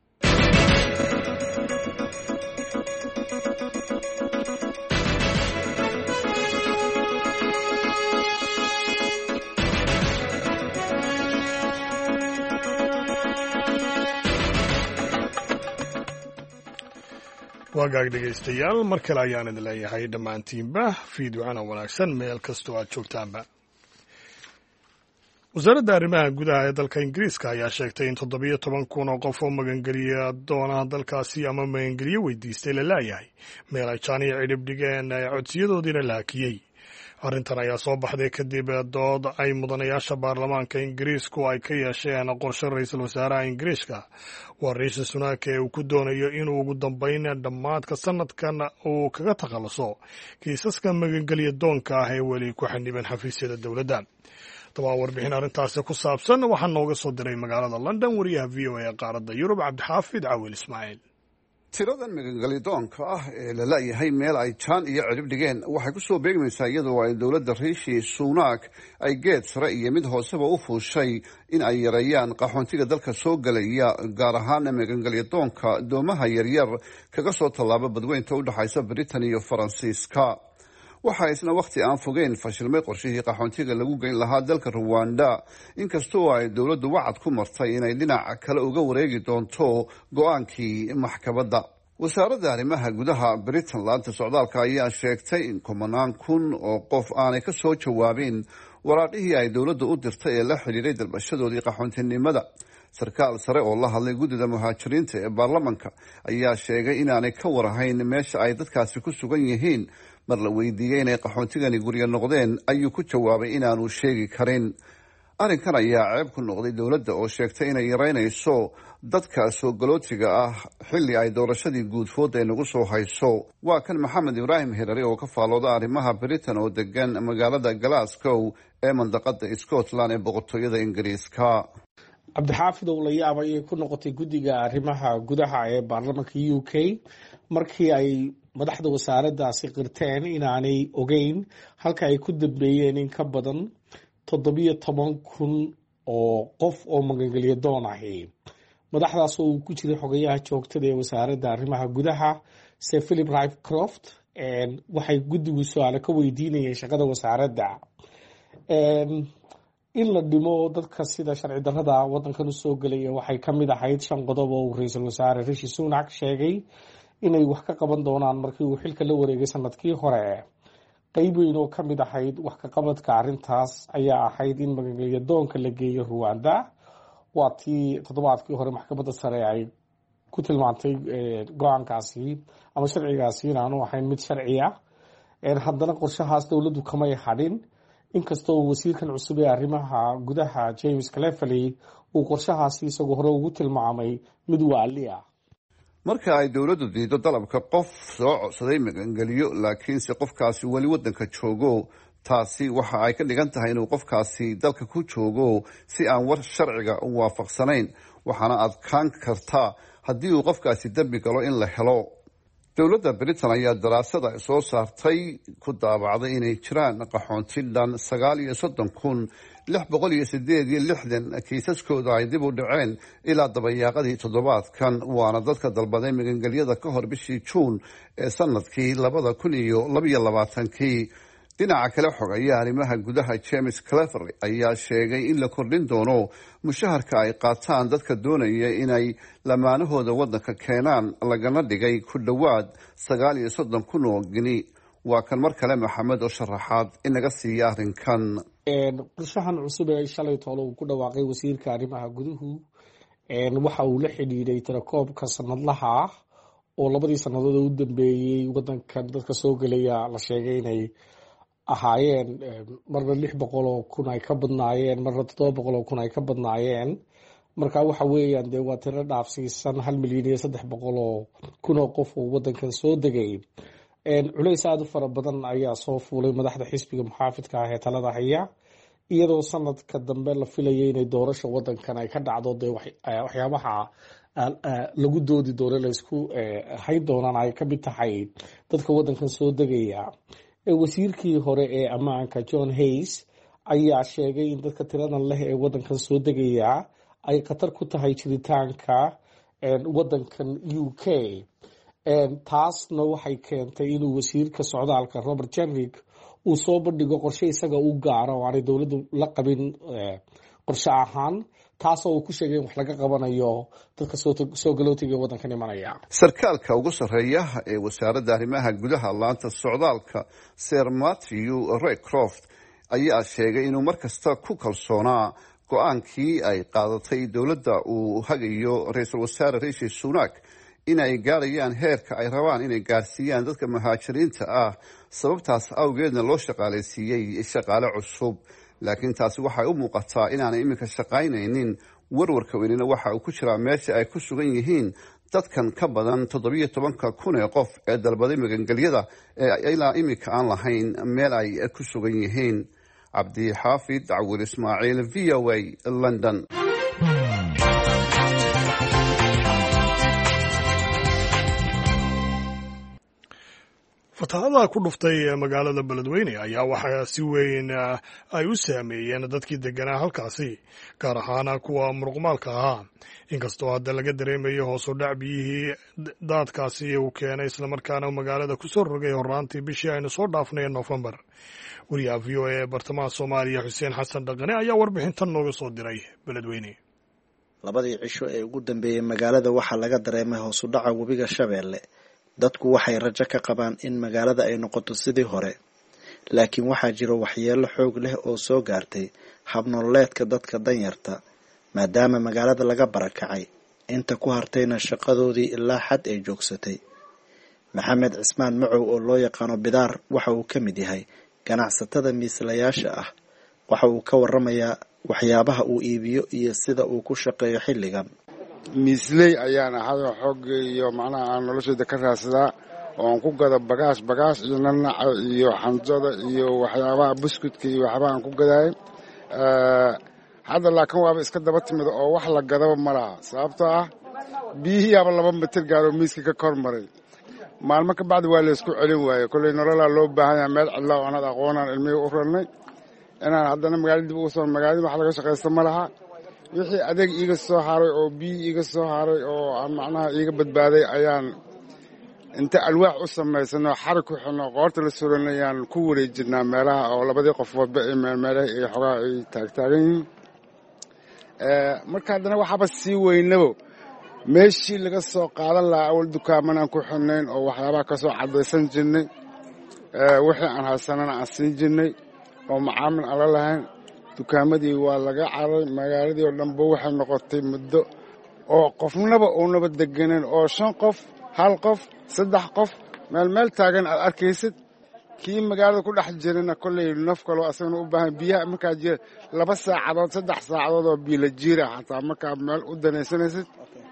waagaag dhegaystayaal mar kale ayaan idin leeyahay dhammaantiinba fiidwacana wanaagsan meel kastoo aad joogtaanba. wasaaradda arrimaha gudaha ee dalka ingiriiska ayaa sheegtay in 17,000 oo qof oo magangeliya doonaha dalkaasi ama magangeliyo weydiistay la laayahay meel ay jaaniya cidhib dhigeen codsiyadoodiina la hakiyey. arrintan ayaa soo baxday kadib dood ay mudanayaasha baarlamaanka ingiriisku ay ka yeesheen qorshe ra-iisul wasaaraha ingiriiska waa Rishi Sunak ee uu ku doonayo inuu ugu dambeyn dhammaadka sanadkan uu kaga takhaluso kiisaska magangelya doonka ah ee weli ku xaniban xafiisyada dowladda. dabaa warbixin arrintaasi ku saabsan waxaa nooga soo diray magaalada London wariyaha VOA ee qaaradda Yurub Cabdixaafid Caawil Ismaaciil. tiradan magangelyadoonka ah ee la laayahay meel ay jaan iyo cidhib dhigeen waxay ku soo beegmaysaa iyadoo ay dowladda Rishi Sunak ay geed sare iyo mid hooseba u fuushay in ay yareeyaan qaxoontiga dalka soo galaya gaar ahaan magangelyadoonka doomaha yaryar kaga soo tallaaba badweynta u dhaxaysa Britain iyo Faransiiska. waxaa isna wakhti aan fogeyn fashilmay qorshihii qaxoontiga lagu geyn lahaa dalka Rwanda inkastoo ay dowladdu wacad ku martay inay dhinac kale uga wareegi doonto go'aankii maxkamadda. wasaaradda arrimaha gudaha Britain laanta socdaalka ayaa sheegtay in 10,000 oo qof aanay ka soo jawaabin waraaqihii ay dowladdu u dirtay ee la xidhiiray dalbashadoodii qaxoontinimada. sarkaal sare oo la hadlay guddida muhaajiriinta ee baarlamanka ayaa sheegay inaanay ka warahayn meesha ay dadkaasi ku sugan yihiin. mar la weydiiyey inay qaxoontigani guryo noqdeen ayuu ku jawaabay inaanu sheegi karin. arrinkan ayaa ceeb ku noqday dowladda oo sheegtay inay yaraynayso dadka soo galootiga ah xilli ay doorashadii guudfood ay nagu soo hayso. waa kan maxamed ibraahim hirari oo ka faalooda arrimaha britain oo degan magaalada glasgow ee mandaqada scotland ee boqortooyada ingiriiska. cabdixaafid oo la yaaba ayay ku noqotay guddiga arrimaha gudaha ee baarlamaanka u k markii ay madaxda wasaaraddaasi qirteen inaanay ogeyn halka ay ku dambeeyeen in ka badan 17,000 oo qof oo magangelyo doon ahi. madaxdaas oo uu ku jiray xogayaha joogtada ee wasaaradda arrimaha gudaha sir philip rycroft waxay guddigu su-aalo ka weydiinayeen shaqada wasaaradda. in la dhimo dadka sida sharci darrada wadankan usoo gelaya waxay ka mid ahayd 5 qodob oo ra-iisul wasaare rishi sunak sheegay inay wax ka qaban doonaan markii uu xilka la wareegay sanadkii hore. qayb weyn oo ka mid ahayd wax ka qabadka arrintaas ayaa ahayd in magangelyo doonka la geeyo Rwanda. waa tii toddobaadkii hore maxkamadda sare ay ku tilmaantay go-aankaasi ama sharcigaasi inaanu ahayn mid sharci ah. haddana qorshahaas dowladdu kamay hadhin, inkastoo wasiirkan cusub ee arrimaha gudaha James Cleverly uu qorshahaasi isagoo hore ugu tilmaamay mid waali ah. marka ay dowladdu diido dalabka qof soo codsaday magangeliyo laakiinse qofkaasi weli waddanka joogo, taasi waxa ay ka dhigan tahay inuu qofkaasi dalka ku joogo si aan war sharciga u waafaqsanayn, waxaana adkaan karta haddii uu qofkaasi dembi galo in la helo. dowladda britain ayaa daraasada soo saartay ku daabacday inay jiraan qaxoonti dhan 39,668 kiisaskooda ay dib u dhaceen ilaa dabayaaqadii toddobaadkan, waana dadka dalbaday magangelyada ka hor bishii juun ee sanadkii 2022. dhinaca kale xogayaha arrimaha gudaha James Cleverly ayaa sheegay in la kordhin doono mushaharka ay qaataan dadka doonaya inay lamaanahooda waddanka keenaan, lagana dhigay ku dhowaad 39,000 oo gini. waa kan mar kale maxamed oo sharaxaad inaga siiya arrinkan. qorshahan cusub ee shalay toole uu ku dhawaaqay wasiirka arrimaha guduhu waxa uu la xidhiidhay tirakoobka sanadlaha ah oo 2 sannadood u dambeeyey waddankan dadka soo gelaya la sheegay inay ahaayeen marna 600,000 ay ka badnaayeen, marna 700,000 ay ka badnaayeen. marka waxa weeyaan dee waa tiro dhaafsiisan 1,300,000 oo qof oo waddankan soo degay. culays aad u fara badan ayaa soo fuulay madaxda xisbiga muxaafidka ah ee talada haya, iyadoo sanadka dambe la filayay inay doorasho waddankan ay ka dhacdo. dee waxyaabaha lagu doodi doono laysku hayn doonaan ay ka mid tahay dadka waddankan soo degaya. wasiirkii hore ee ammaanka John Hayes ayaa sheegay in dadka tiradan leh ee waddankan soo degaya ay khatar ku tahay jiritaanka waddankan UK. taasna waxay keentay inuu wasiirka socdaalka Robert Jenrick uu soo bandhigo qorshe isaga u gaara oo aanay dowladdu la qabin qorshe ahaan, taasoo uu ku sheegay in wax laga qabanayo dadka soo galootiga ee waddankan imanaya. sarkaalka ugu sarreeya ee wasaaradda arrimaha gudaha laanta socdaalka Sir Matthew Rycroft ayaa sheegay inuu markasta ku kalsoonaa go-aankii ay qaadatay dowladda uu hagayo ra-iisul wasaare Rishi Sunak inay gaarayaan heerka ay rabaan inay gaarsiiyaan dadka muhaajiriinta ah, sababtaas awgeedna loo shaqaalaysiiyey shaqaale cusub. laakiin taasi waxay u muuqataa inaanay iminka shaqaynaynin. warwarka weynina waxa uu ku jiraa meesha ay ku sugan yihiin dadkan ka badan 17,000 ee qof ee dalbaday magangelyada ee ilaa iminka aan lahayn meel ay ku sugan yihiin. cabdixaafid cawil ismaaciil, VOA, London. fatahaadaha ku dhuftay magaalada beledweyne ayaa waxaa si weyn ay u saameeyeen dadkii deganaa halkaasi, gaar ahaan kuwa muruqmaalka ahaa. inkastoo hadda laga dareemayo hoos u dhac biyihii daadkaasi uu keenay, islamarkaana magaalada kusoo rogay horaantii bishii aynu soo dhaafnay Noofembar. wariyaha VOA ee bartamaha Soomaaliya Xuseen Xasan Dhaqane ayaa warbixintan nooga soo diray beledweyne. 2 cisho ee ugu dambeeyay magaalada waxaa laga dareemay hoos u dhaca webiga Shabeelle. dadku waxay rajo ka qabaan in magaalada ay noqoto sidii hore, laakiin waxaa jira waxyeello xoog leh oo soo gaartay habnololeedka dadka danyarta, maadaama magaalada laga barakacay, inta ku hartayna shaqadoodii ilaa xad ay joogsatay. maxamed cismaan macow oo loo yaqaano bidaar waxa uu ka mid yahay ganacsatada miislayaasha ah. waxa uu ka waramayaa waxyaabaha uu iibiyo iyo sida uu ku shaqeeyo xilligan. miisley ayaan ahayoo xoogga iyo macnaha aan noloshayda ka raadsadaa oo aan ku gado bagaas iyo nanaca iyo xanjada iyo waxyaabaha buskudka iyo waxyaabaha aan ku gadaayay. hadda laakiin waaba iska daba timid oo wax la gadaba ma laha sababtoo ah biyihiiaba 2 mitir gaaroo miiska ka kor maray. maalmo ka bacdi waa laysku celin waaye kolley nololaa loo baahan yahay meel cidla oo anad aqoonaan ilmihii u rannay inaan haddana magaalada dib ugu soo magaalada wax laga shaqaysta ma laha. wixii adeeg iiga soo haray oo biyi iiga soo haray oo aan macnaha iiga badbaaday ayaan inta alwaax u samaysanoo xarig ku xidhno qoorta la suranayaan ku wareejinaa meelaha oo labadii qofoodba ay meelaha ay xogaa ay taagtaagan yihiin. marka haddana waxaaba sii weynabo meeshii laga soo qaadan lahaa awal dukaamanaan ku xidhnayn oo waxyaabaha ka soo caddaysan jirnay wixii aan haysanana aan siin jirnay oo macaamil aan la lahayn. dukaamadii waa laga caray magaaladii oo dhanba waxay noqotay muddo oo qofnaba uunaba deganin oo 5 qof 1 qof 3 qof meel taagan aad arkaysid. kii magaalada ku dhex jirana kolley naf kaloo asagana u baahan biyaha markaa jira 2 saacadood 3 saacadood oo biyo la jiira xataa markaa meel u danaysanaysid.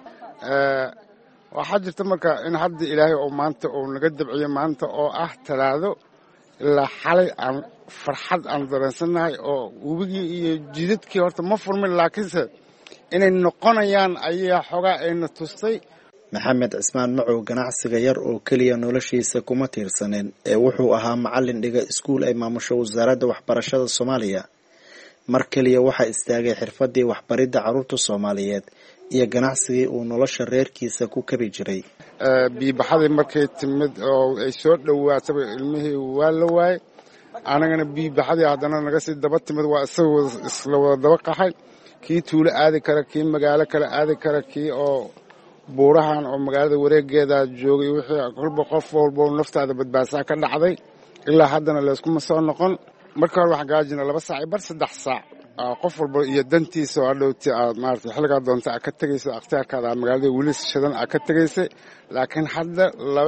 waxaa jirta marka in hadda ilaahay oo maanta uu naga dabciyo maanta oo ah Talaado ilaa xalay aan farxad aan dareensanahay oo webigii iyo jidadkii horta ma furmin laakiinse inay noqonayaan ayaa xogaa ayna tustay. Maxamed Cismaan Macow ganacsiga yar oo keliya noloshiisa kuma tiirsaneen ee wuxuu ahaa macallin dhiga iskuul ay maamusho wasaaradda waxbarashada Soomaaliya. mar kaliya waxaa istaagay xirfadii waxbaridda carruurta Soomaaliyeed iyo ganacsigii uu nolosha reerkiisa ku kabi jiray. biibaxadii markay timid oo ay soo dhawaatay ilmihii waa la waayay anagana biibaxadii haddana naga sii daba timid waa isagoo isla wada daba qaxay kii tuulo aadi kara kii magaalo kale aadi kara kii oo buurahan oo magaalada wareegeeda joogay wixii kolba qof walba naftaada badbaadsaa ka dhacday ilaa haddana layskuma soo noqon. marka hore waxaan gaajina 2 saac bar 3 saac qof walba iyo dantiisa oo dhowti aad maartay xilliga doonta ka tagaysa akhtiyaarkaada magaalada weli shidan ka tagaysa laakiin hadda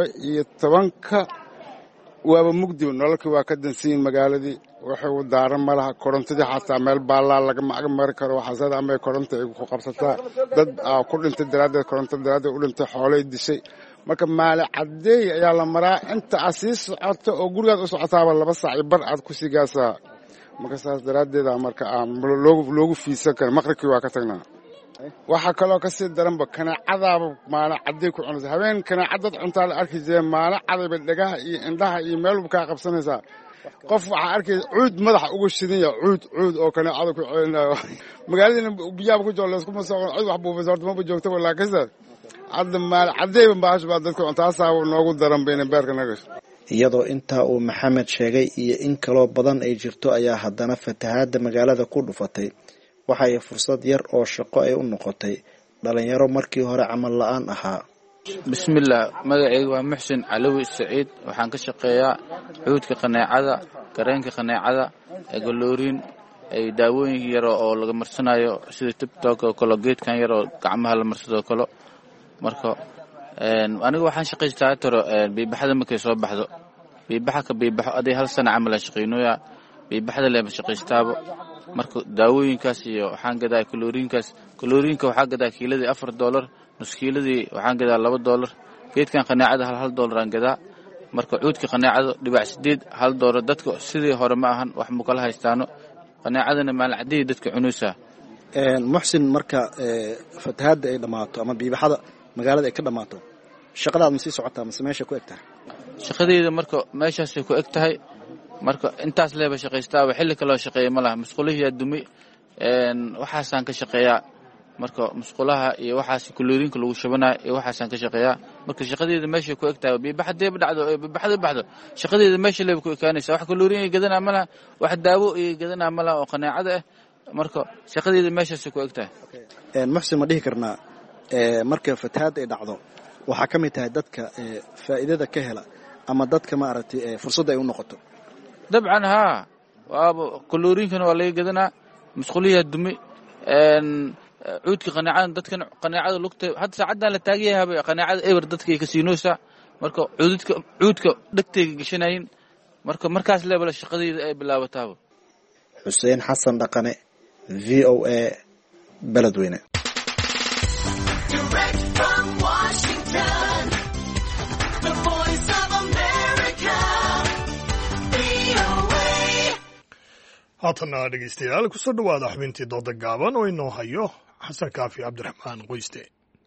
12 waaba mugdi nololkii waa ka dansiin magaaladii waxay u daaran malaha korontadii xataa meel baallaa lagama agmari karo waxaasada ama koronto ay ku qabsataa dad ku dhintay daraadeed koronto daraadeed u dhintay xoolay dishay. marka maali cadeey ayaa la maraa inta aad sii socoto oo gurigaad u socotaaba 2 saac bar aad ku sigaasaa. marka saas daraadeeda marka aan loogu fiisan karo maqribkii waa ka tagnaa. waxaa kaloo ka sii daranba kanaacadaaba maala caday ku cunaysa habeen kanaacadad cuntaa la arki jiray maala cadayba dhagaha iyo indhaha iyo meel walba ka qabsanaysaa. qof waxaa arkay cuud madaxa ugu shidan yahay cuud oo kanaacada ku celinayo magaaladina biyaha ku jiro laskuma soo cid wax buufaysa horta ma joogto laakiinse hadda maala cadayba baash baa dadka cuntaasaa noogu daran bayna beerka naga. iyadoo intaa uu Maxamed sheegay iyo in kaloo badan ay jirto ayaa haddana fatahaadda magaalada ku dhufatay waxay fursad yar oo shaqo ay u noqotay dhalinyaro markii hore camal la'aan ahaa. bismillaah magacaygu waa Muxsin Calawi Saciid waxaan ka shaqeeyaa xuudka qaneecada gareenka qaneecada galooriin ay daawooyin yar oo laga marsanayo sida TikTok oo kale geedkan yar oo gacmaha la marsado kale. marka anigu waxaan shaqaystaa tiro biibaxada markay soo baxdo biibaxa ka biibaxo aday 1 sano camal shaqeynooya biibaxada leema shaqaystaabo. marka daawooyinkaas iyo waxaan gadaa kalooriinka waxaa gadaa kiiladii $4 nus kiiladii waxaan gadaa $2 geedkan qaneecada $1 aan gadaa. marka cuudka qaneecada $8 $1 dadka sidii hore ma ahan wax mu kala haystaano qaneecadana maal cadii dadka cunaysa. Muxsin marka fatahaadda ay dhamaato ama biibaxada magaalada ay ka dhamaato shaqadaad ma sii socotaa mise meesha ku egtahay? shaqadeeda marka meeshaas ku egtahay marka intaas leeba shaqaystaa xilli kale oo shaqeeyo ma laha musqulaha dumi waxaasaan ka shaqeeyaa. marka musqulaha iyo waxaas kalooriinka lagu shabanayo iyo waxaasaan ka shaqeeyaa. marka shaqadeeda meesha ku egtahay biibaxadeeba dhacdo biibaxada baxdo shaqadeeda meesha leeba ku ekaanaysa wax kalooriin ay gadanaa ma laha wax daawo ay gadanaa ma laha oo qaneecada ah. marka shaqadeeda meeshaas ku egtahay. Muxsin ma dhihi karnaa marka fatahaadda ay dhacdo waxaa ka mid tahay dadka faa'iidada ka hela ama dadka ma aragtay fursad ay u noqoto? dabcan haa waaba kalooriinkana waa laga gadanaa musquliya dumi cuudka qaneecada dadkan qaneecada lugta hadda saacadan la taagayahaba qaneecada eber dadka ka siinoosa. marka cuudka dhagtayga gashanayn marka markaas leebala shaqadeeda ay bilaabataaba. Xuseen Xasan Dhaqane v o a beledweyne. haatana dhegeystayaal kusoo dhawaada xubintii dooda gaaban oo inoo hayo xasan kaafi cabdiraxmaan qoyste.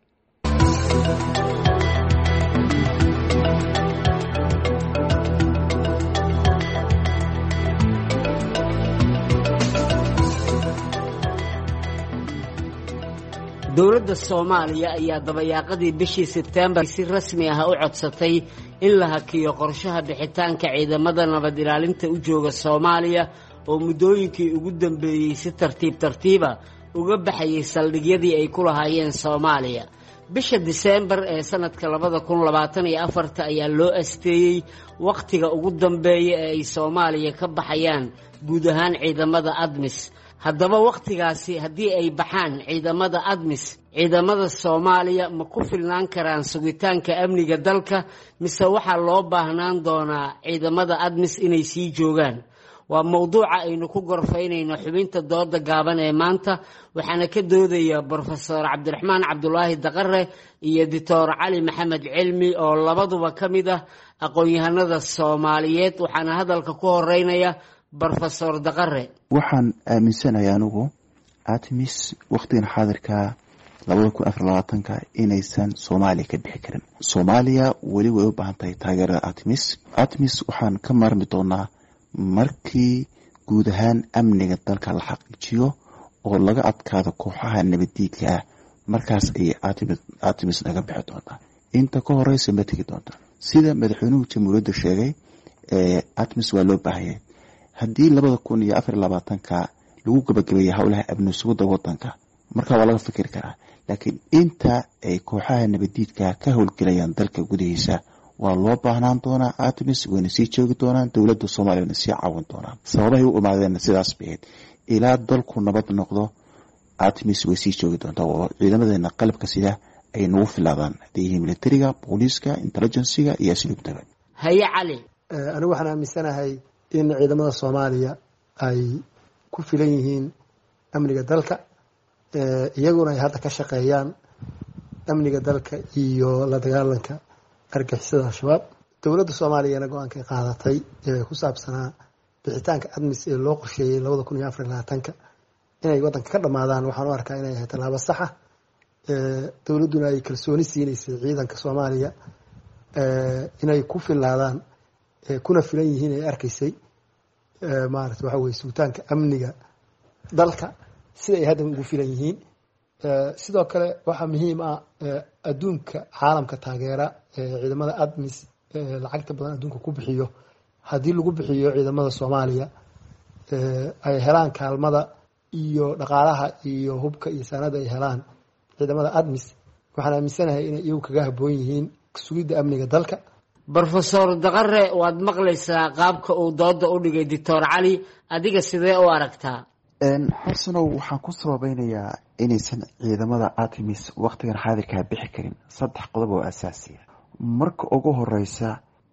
dowladda Soomaaliya ayaa dabayaaqadii bishii Sebtembar si rasmi ah u codsatay in la hakiyo qorshaha bixitaanka ciidamada nabad ilaalinta u jooga Soomaaliya oo muddooyinkii ugu dambeeyay si tartiib uga baxayay saldhigyadii ay ku lahaayeen Soomaaliya. bisha Diseembar ee sanadka 2024 ayaa loo asteeyay waqtiga ugu dambeeya ee ay Soomaaliya ka baxayaan guud ahaan ciidamada ADMIS. haddaba waqtigaasi haddii ay baxaan ciidamada ADMIS, ciidamada Soomaaliya ma ku filnaan karaan sugitaanka amniga dalka mise waxaa loo baahnaan doonaa ciidamada ADMIS inay sii joogaan? waa mowduuca aynu ku gorfaynayno xubinta dooda gaaban ee maanta, waxaana ka doodaya Professor Cabdiraxmaan Cabdulaahi Daqare iyo Dr. Cali Maxamed Cilmi oo labaduba ka mid ah aqoon-yahanada Soomaaliyeed. waxaana hadalka ku horeynaya Professor Daqare. waxaan aaminsanahay anigu ADMIS waqtigan xaadirka 2024 inaysan Soomaaliya ka bixi karin. Soomaaliya weli way u baahan tahay taageerada ADMIS. ADMIS waxaan ka maarmi doonaa markii guud ahaan amniga dalka la xaqiijiyo oo laga adkaado kooxaha nabadiidka ah, markaas ay ADMIS naga bixi doontaa. inta ka horeysa ma tegi doontaa. sida madaxweynuhu jamhuuriyadda sheegay, ADMIS waa loo baahanyay. haddii 2024 lagu gabagabeeyay howlaha amni sugidda wadanka, marka waa laga fikiri karaa. laakiin inta ay kooxaha nabadiidka ka howlgelayaan dalka gudihiisa, waa loo baahnaan doonaa ADMIS, wayna sii joogi doonaan, dowladda Soomaaliya wayna sii caawin doonaan. sababahay u imaadeen sidaas bayd ilaa dalku nabad noqdo, ADMIS way sii joogi doontaa oo ciidamadeena qalabka sida ay nagu filaadaan, haday yihiin militariga, booliiska, intelligenciga iyo asluubtaba. haye Cali. anigu waxaan aaminsanahay in ciidamada Soomaaliya ay ku filan yihiin amniga dalka, iyaguna ay hadda ka shaqeeyaan amniga dalka iyo la dagaalanka argagixisada al-shabaab. dowladda Soomaaliyana go-aanka ay qaadatay ee ku saabsanaa bixitaanka ADMIS ee loo qorsheeyay 2024 inay wadanka ka dhamaadaan, waxaan u arkaa inay ahayd tallaabo sax ah. dowladduna ay kalsooni siinaysay ciidanka Soomaaliya inay ku filaadaan, kuna filan yihiin ay arkaysay maaragtay waxa weeye sugitaanka amniga dalka sida ay hadda ugu filan yihiin. sidoo kale waxaa muhiim ah adduunka caalamka taageera ciidamada ADMIS lacagta badan adduunka ku bixiyo, haddii lagu bixiyo ciidamada Soomaaliya ay helaan kaalmada iyo dhaqaalaha iyo hubka iyo saanada ay helaan ciidamada ADMIS, waxaan aaminsanahay inay iyagu kaga habboon yihiin sugidda amniga dalka. Professor Daqare, waad maqlaysaa qaabka uu dooda u dhigay Dr. Cali, adiga sidee u aragtaa? xasanow, waxaan ku sababeynayaa inaysan ciidamada ADMIS waqtigan xaadirka bixi karin 3 qodob oo asaasi ah. marka ugu horeysa,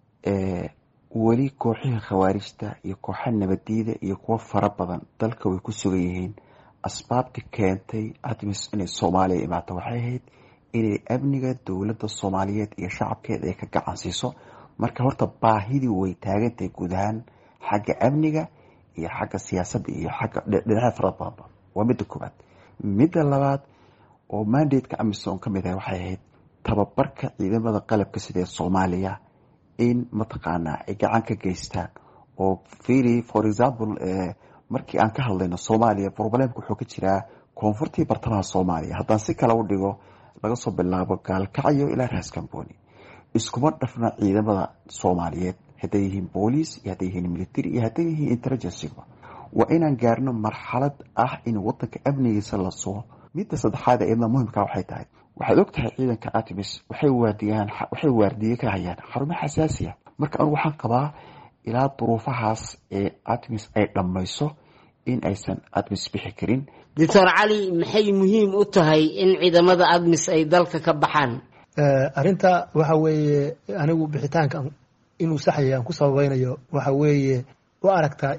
weli kooxaha khawaarijta iyo kooxaha nabadiida iyo kuwa fara badan dalka way ku sugan yihiin. asbaabta keentay ADMIS inay Soomaaliya imaato waxay ahayd inay amniga dowladda Soomaaliyeed iyo shacabkeeda ay ka gacan siiso. marka horta baahidii way taagantahay guud ahaan xagga amniga iyo xagga siyaasadda iyo xagga dhinaca fara badan. waa midda koobaad. midda labaad oo mandate-ka AMISOM ka mid ah waxay ahayd tababarka ciidamada qalabka sida Soomaaliya in mataqaanaa ay gacan ka geystaan. oo for example markii aan ka hadlayno Soomaaliya, problemku wuxuu ka jiraa koonfurtii bartamaha Soomaaliya. haddaan si kale u dhigo, laga soo bilaabo Gaalkacyo ilaa Raaskambooni, iskuma dhafna ciidamada Soomaaliyeed, hadday yihiin booliis iyo hadday yihiin military iyo hadday yihiin intelligence. waa inaan gaarno marxalad ah in wadanka amnigiisa la sugo. midda saddexaad ee muhiimka waxay tahay, waxaad ogtahay ciidanka ADMIS waxay waardiye ka hayaan xarumo xasaasi ah. marka anigu waxaan qabaa ilaa duruufahaas ee ADMIS ay dhammayso in aysan ADMIS bixi karin. Dr. Cali, maxay muhiim u tahay in ciidamada ADMIS ay dalka ka baxaan? arrinta waxa weeye anigu bixitaanka inuu sax yahay aan ku sababeynayo waxa weeye u aragtaa in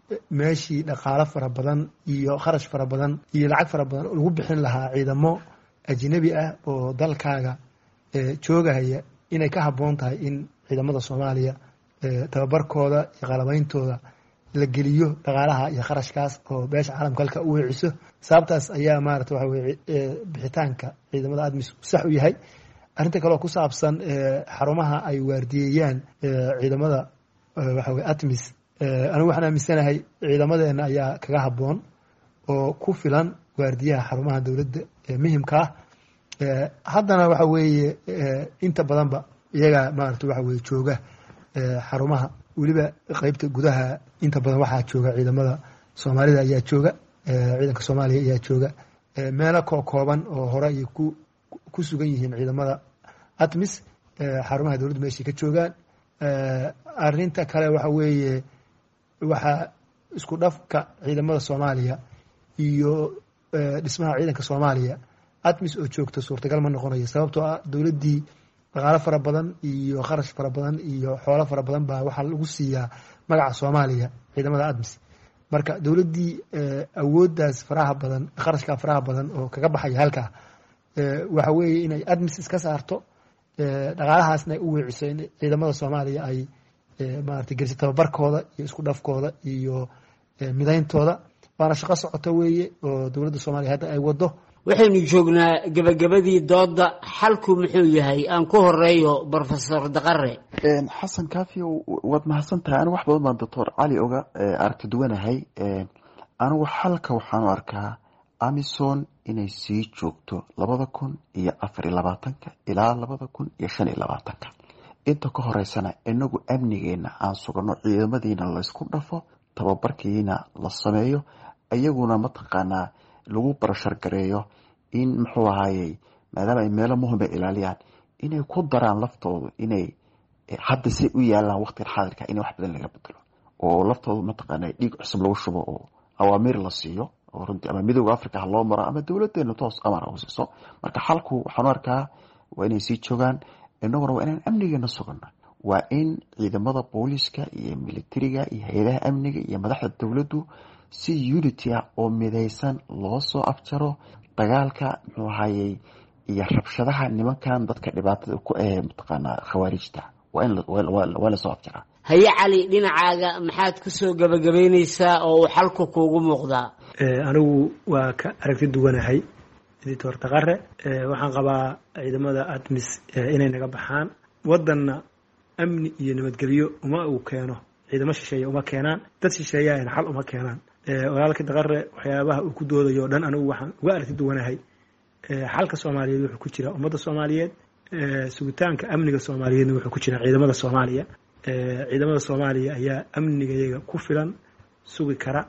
meeshii dhaqaalo fara badan iyo kharash fara badan iyo lacag fara badan lagu bixin lahaa ciidamo ajnabi ah oo dalkaaga joogahaya inay ka habboon tahay in ciidamada soomaaliya tababarkooda iyo qalabeyntooda la geliyo dhaqaalaha iyo kharashkaas oo beesha caalamka halka u weeciso sababtaas ayaa maarata waxa weye bixitaanka ciidamada admis sax u yahay arrinta kale oo ku saabsan xarumaha ay waardiyeeyaan ciidamada waxa weye admis anigu waxaan aaminsanahay ciidamadeena ayaa kaga habboon oo ku filan waardiyaha xarumaha dowladda muhimka ah haddana waxa weeye inta badanba iyagaa maarata waxa weye jooga xarumaha weliba qeybta gudaha inta badan waxaa jooga ciidamada soomaalida ayaa jooga ciidanka soomaaliya ayaa jooga meelo kooban oo hore ay ku sugan yihiin ciidamada admis xarumaha dowladda meeshay ka joogaan arinta kale waxa weeye waxaa isku dhafka ciidamada soomaaliya iyo dhismaha ciidanka soomaaliya admis oo joogto suurtagal ma noqonayo sababtoo ah dowladdii dhaqaalo fara badan iyo kharash fara badan iyo xoolo fara badan baa waxaa lagu siiyaa magaca soomaaliya ciidamada admis marka dowladdii awooddaas faraha badan kharashkaa faraha badan oo kaga baxaya halkaa waxa weeye inay admis iska saarto dhaqaalahaasna ay u weeciso in ciidamada soomaaliya ay maarata geliso tababarkooda iyo isku dhafkooda iyo midayntooda waana shaqo socoto weeye oo dowladda soomaaliya hadda ay wado waxaynu joognaa gebagabadii dooda xalku muxuu yahay aan ku horeeyo brofesor daqare xasan kaafi waad mahadsan tahay anigu wax badan baan doctor cali oga aragti duwanahay anigu xalka waxaanu arkaa amison inay sii joogto 2024 ilaa 2025 inta ka horeysana inagu amnigeena aan sugano ciidamadiina laysku dhafo tababarkiina la sameeyo ayaguna mataqaanaa lagu barashar gareeyo in muxuu ahaayey maadaama ay meelo muhim ay ilaaliyaan inay ku daraan laftoodu inay hadda si u yaalaan waqtigan xaadirka in wax badan laga bedelo oo laftoodu mataqaanaa dhiig cusub lagu shubo oo awaamiir la siiyo oo runtii ama midowga afrika ha loo maro ama dowladeena toos amar u siiso marka xalku waxaan arkaa waa inay sii joogaan inaguna waa inaan amnigeena sugana waa in ciidamada booliska iyo militariga iyo hay-adaha amniga iyo madaxda dowladdu si unity ah oo midaysan loo soo afjaro dagaalka muxuu ahaayey iyo rabshadaha nimankan dadka dhibaatada ku mataqaanaa khawaarijta waa la soo afjaraa haye cali dhinacaaga maxaad ku soo gabagabaynaysaa oo uu xalku kuugu muuqdaa anigu waa ka aragti duwanahay editor daqare waxaan qabaa ciidamada admis inay naga baxaan wadanna amni iyo nabadgelyo uma uu keeno ciidamo shisheeye uma keenaan dad shisheeyaana xal uma keenaan walaalka daqare waxyaabaha uu ku doodayo o dhan anigu waxaan uga aragti duwanahay xalka soomaaliyeed wuxuu ku jiraa ummadda soomaaliyeed sugitaanka amniga soomaaliyeedna wuxuu ku jiraa ciidamada soomaaliya ciidamada soomaaliya ayaa amnigayaga ku filan sugi kara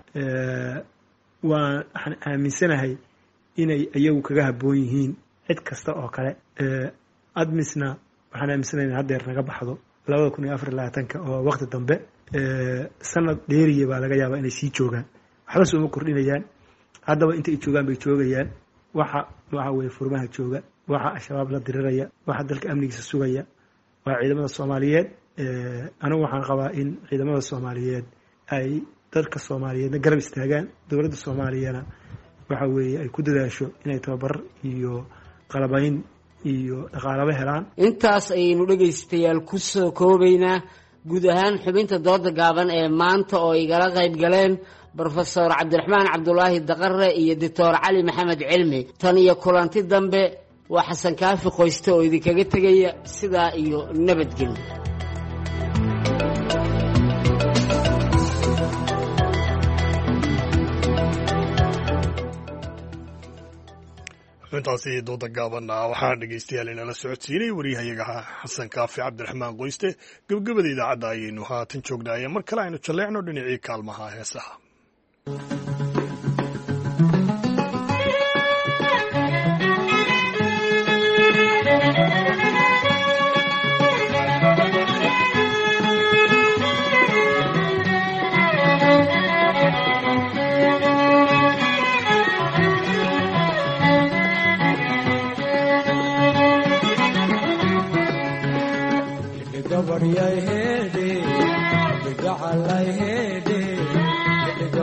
waxaan aaminsanahay inay iyagu kaga habboon yihiin cid kasta oo kale admisna waxaan aaminsanahay in haddeer naga baxdo 2024 oo waqti dambe sanad dheeriya baa laga yaabaa inay sii joogaan waxba sooma kordhinayaan haddaba inta ay joogaan bay joogayaan waxa weye furmaha jooga waxa al-shabaab la diriraya waxa dalka amnigiisa sugaya waa ciidamada soomaaliyeed anigu waxaan qabaa in ciidamada soomaaliyeed ay dadka soomaaliyeedna garab istaagaan dowladda soomaaliyana waxa weeye ay ku dadaasho inay tababar iyo qalabayn iyo dhaqaalaba helaan intaas ayaynu dhegaystayaal ku soo koobaynaa guud ahaan xubinta dooda gaaban ee maanta oo igala qayb galeen brofesor cabdiraxmaan cabdulaahi daqare iyo doctor cali maxamed cilmi tan iyo kulanti dambe waa xasan kaafi qoyste oo idinkaga tegaya sidaa iyo nabadgelyo intaasi dooda gaaban waxaan dhegaystayaal inala socodsiinay waryahayaga xasan kaafi cabdiraxmaan qoyste gebagabada idaacadda ayaynu haatan joognaaye mar kale aynu jalleecno dhinacii kaalmaha heesaha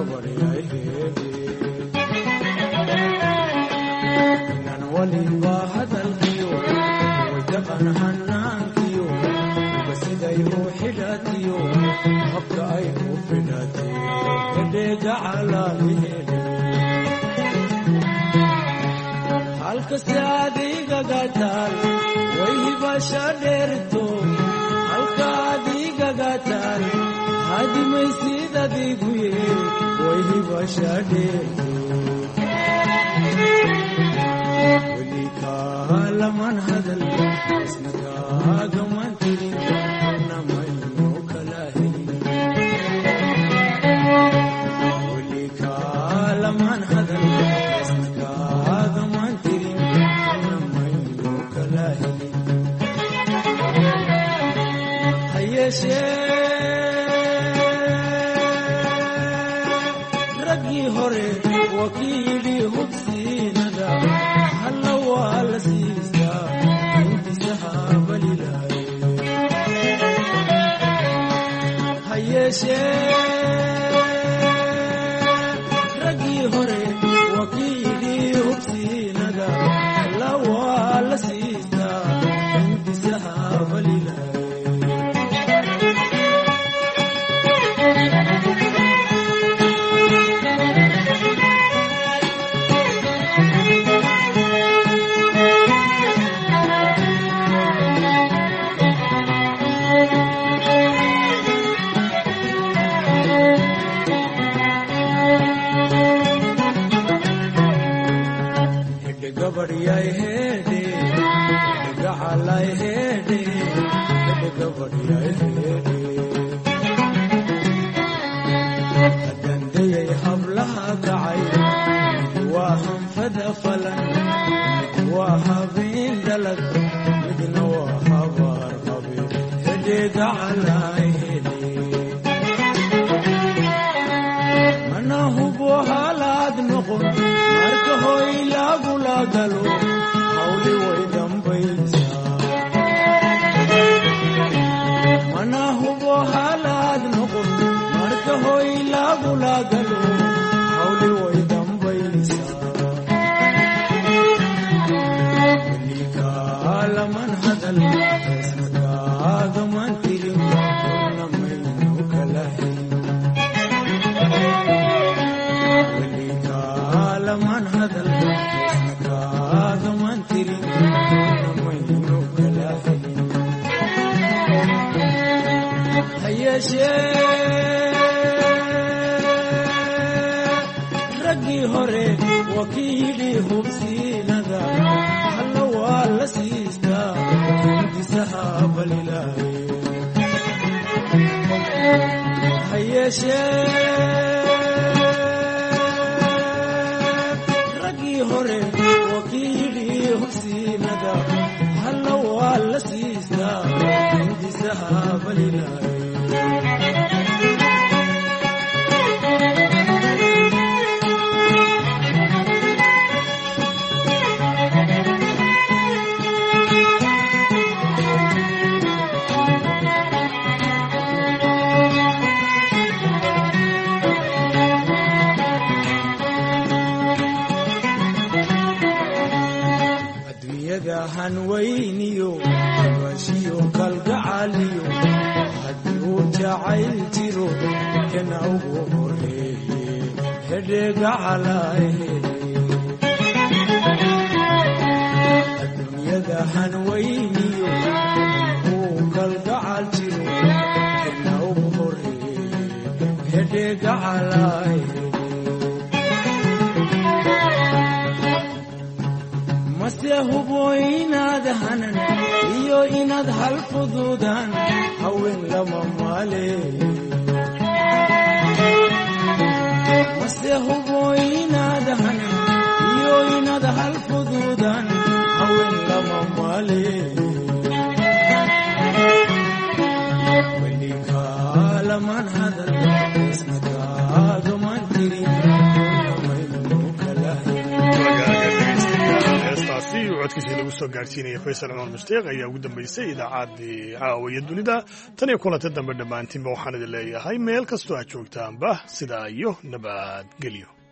nan waliba hadalkiyo waytaqan hanaankiyo basiday u xidhaatiyo habka ay u fidhaatay hedheega calaalihede halkase adigaga taal wayhibasha dheerto halka adigaga taal hadimaysid adiguye wayhibasha dheerto weliikaalaman hadal isnakaagaman tirin namayno kala helin weliikaalaman hadal isnakaagaman tirin namayno kala helin hayeeshee raggii hore wakiili hubsiinada halla waa la siistaa intisahaabalilaay hayeeshee raggii hore wakiili hubsiinada halla waa la siistaa intisahaabalilaay gabadhyay heedhe gacalay heedhe gabadhyay heedhe hadandayay hablaha kacay waa hanfada falan waa habeen dhalag midna waa habaar qabe hedhe gacalay heedhe mana hubo halaad noqon marka hoy lagula galo hawli way dambaysaa mana hubo halaad noqon marka hoy lagula galo hawli way dambaysaa weliikaalaman hadal isnakaagaman tirin namayno kala helin weliikaalaman hadal isnakaagaman tirin namayno kala helin hayeeshee raggii hore wakiili hubsiinada halla waa la siistaa intisahaabalilaay hayeeshee raggii hore wakiili hubsiinada halla waa la siistaa intisahaabalilaay hanweyniyo habashiyo kalgacaliyo haddii uu jacayl jiro kana ugu horeeye hedhe gacalay adduunyada hanweyniyo uu kalgacal jiro kana ugu horeeye hedhe gacalay mase hubo inaad hanan iyo inaad hal fuduudaan haween lama maale mase hubo inaad hanan iyo inaad hal fuduudaan haween lama maale weliikaalaman hadal isnakaagaman tirin namayno kala helin heestaasi codkiisii lagu soo gaadhsiinaya faysal cumar mushtiiq ayaa ugu dambaysay idaacaddii caawiya dunida tan iyo kulanta dambe dhammaantiinba waxaan idin leeyahay meel kastoo aad joogtaanba sidaa iyo nabadgelyo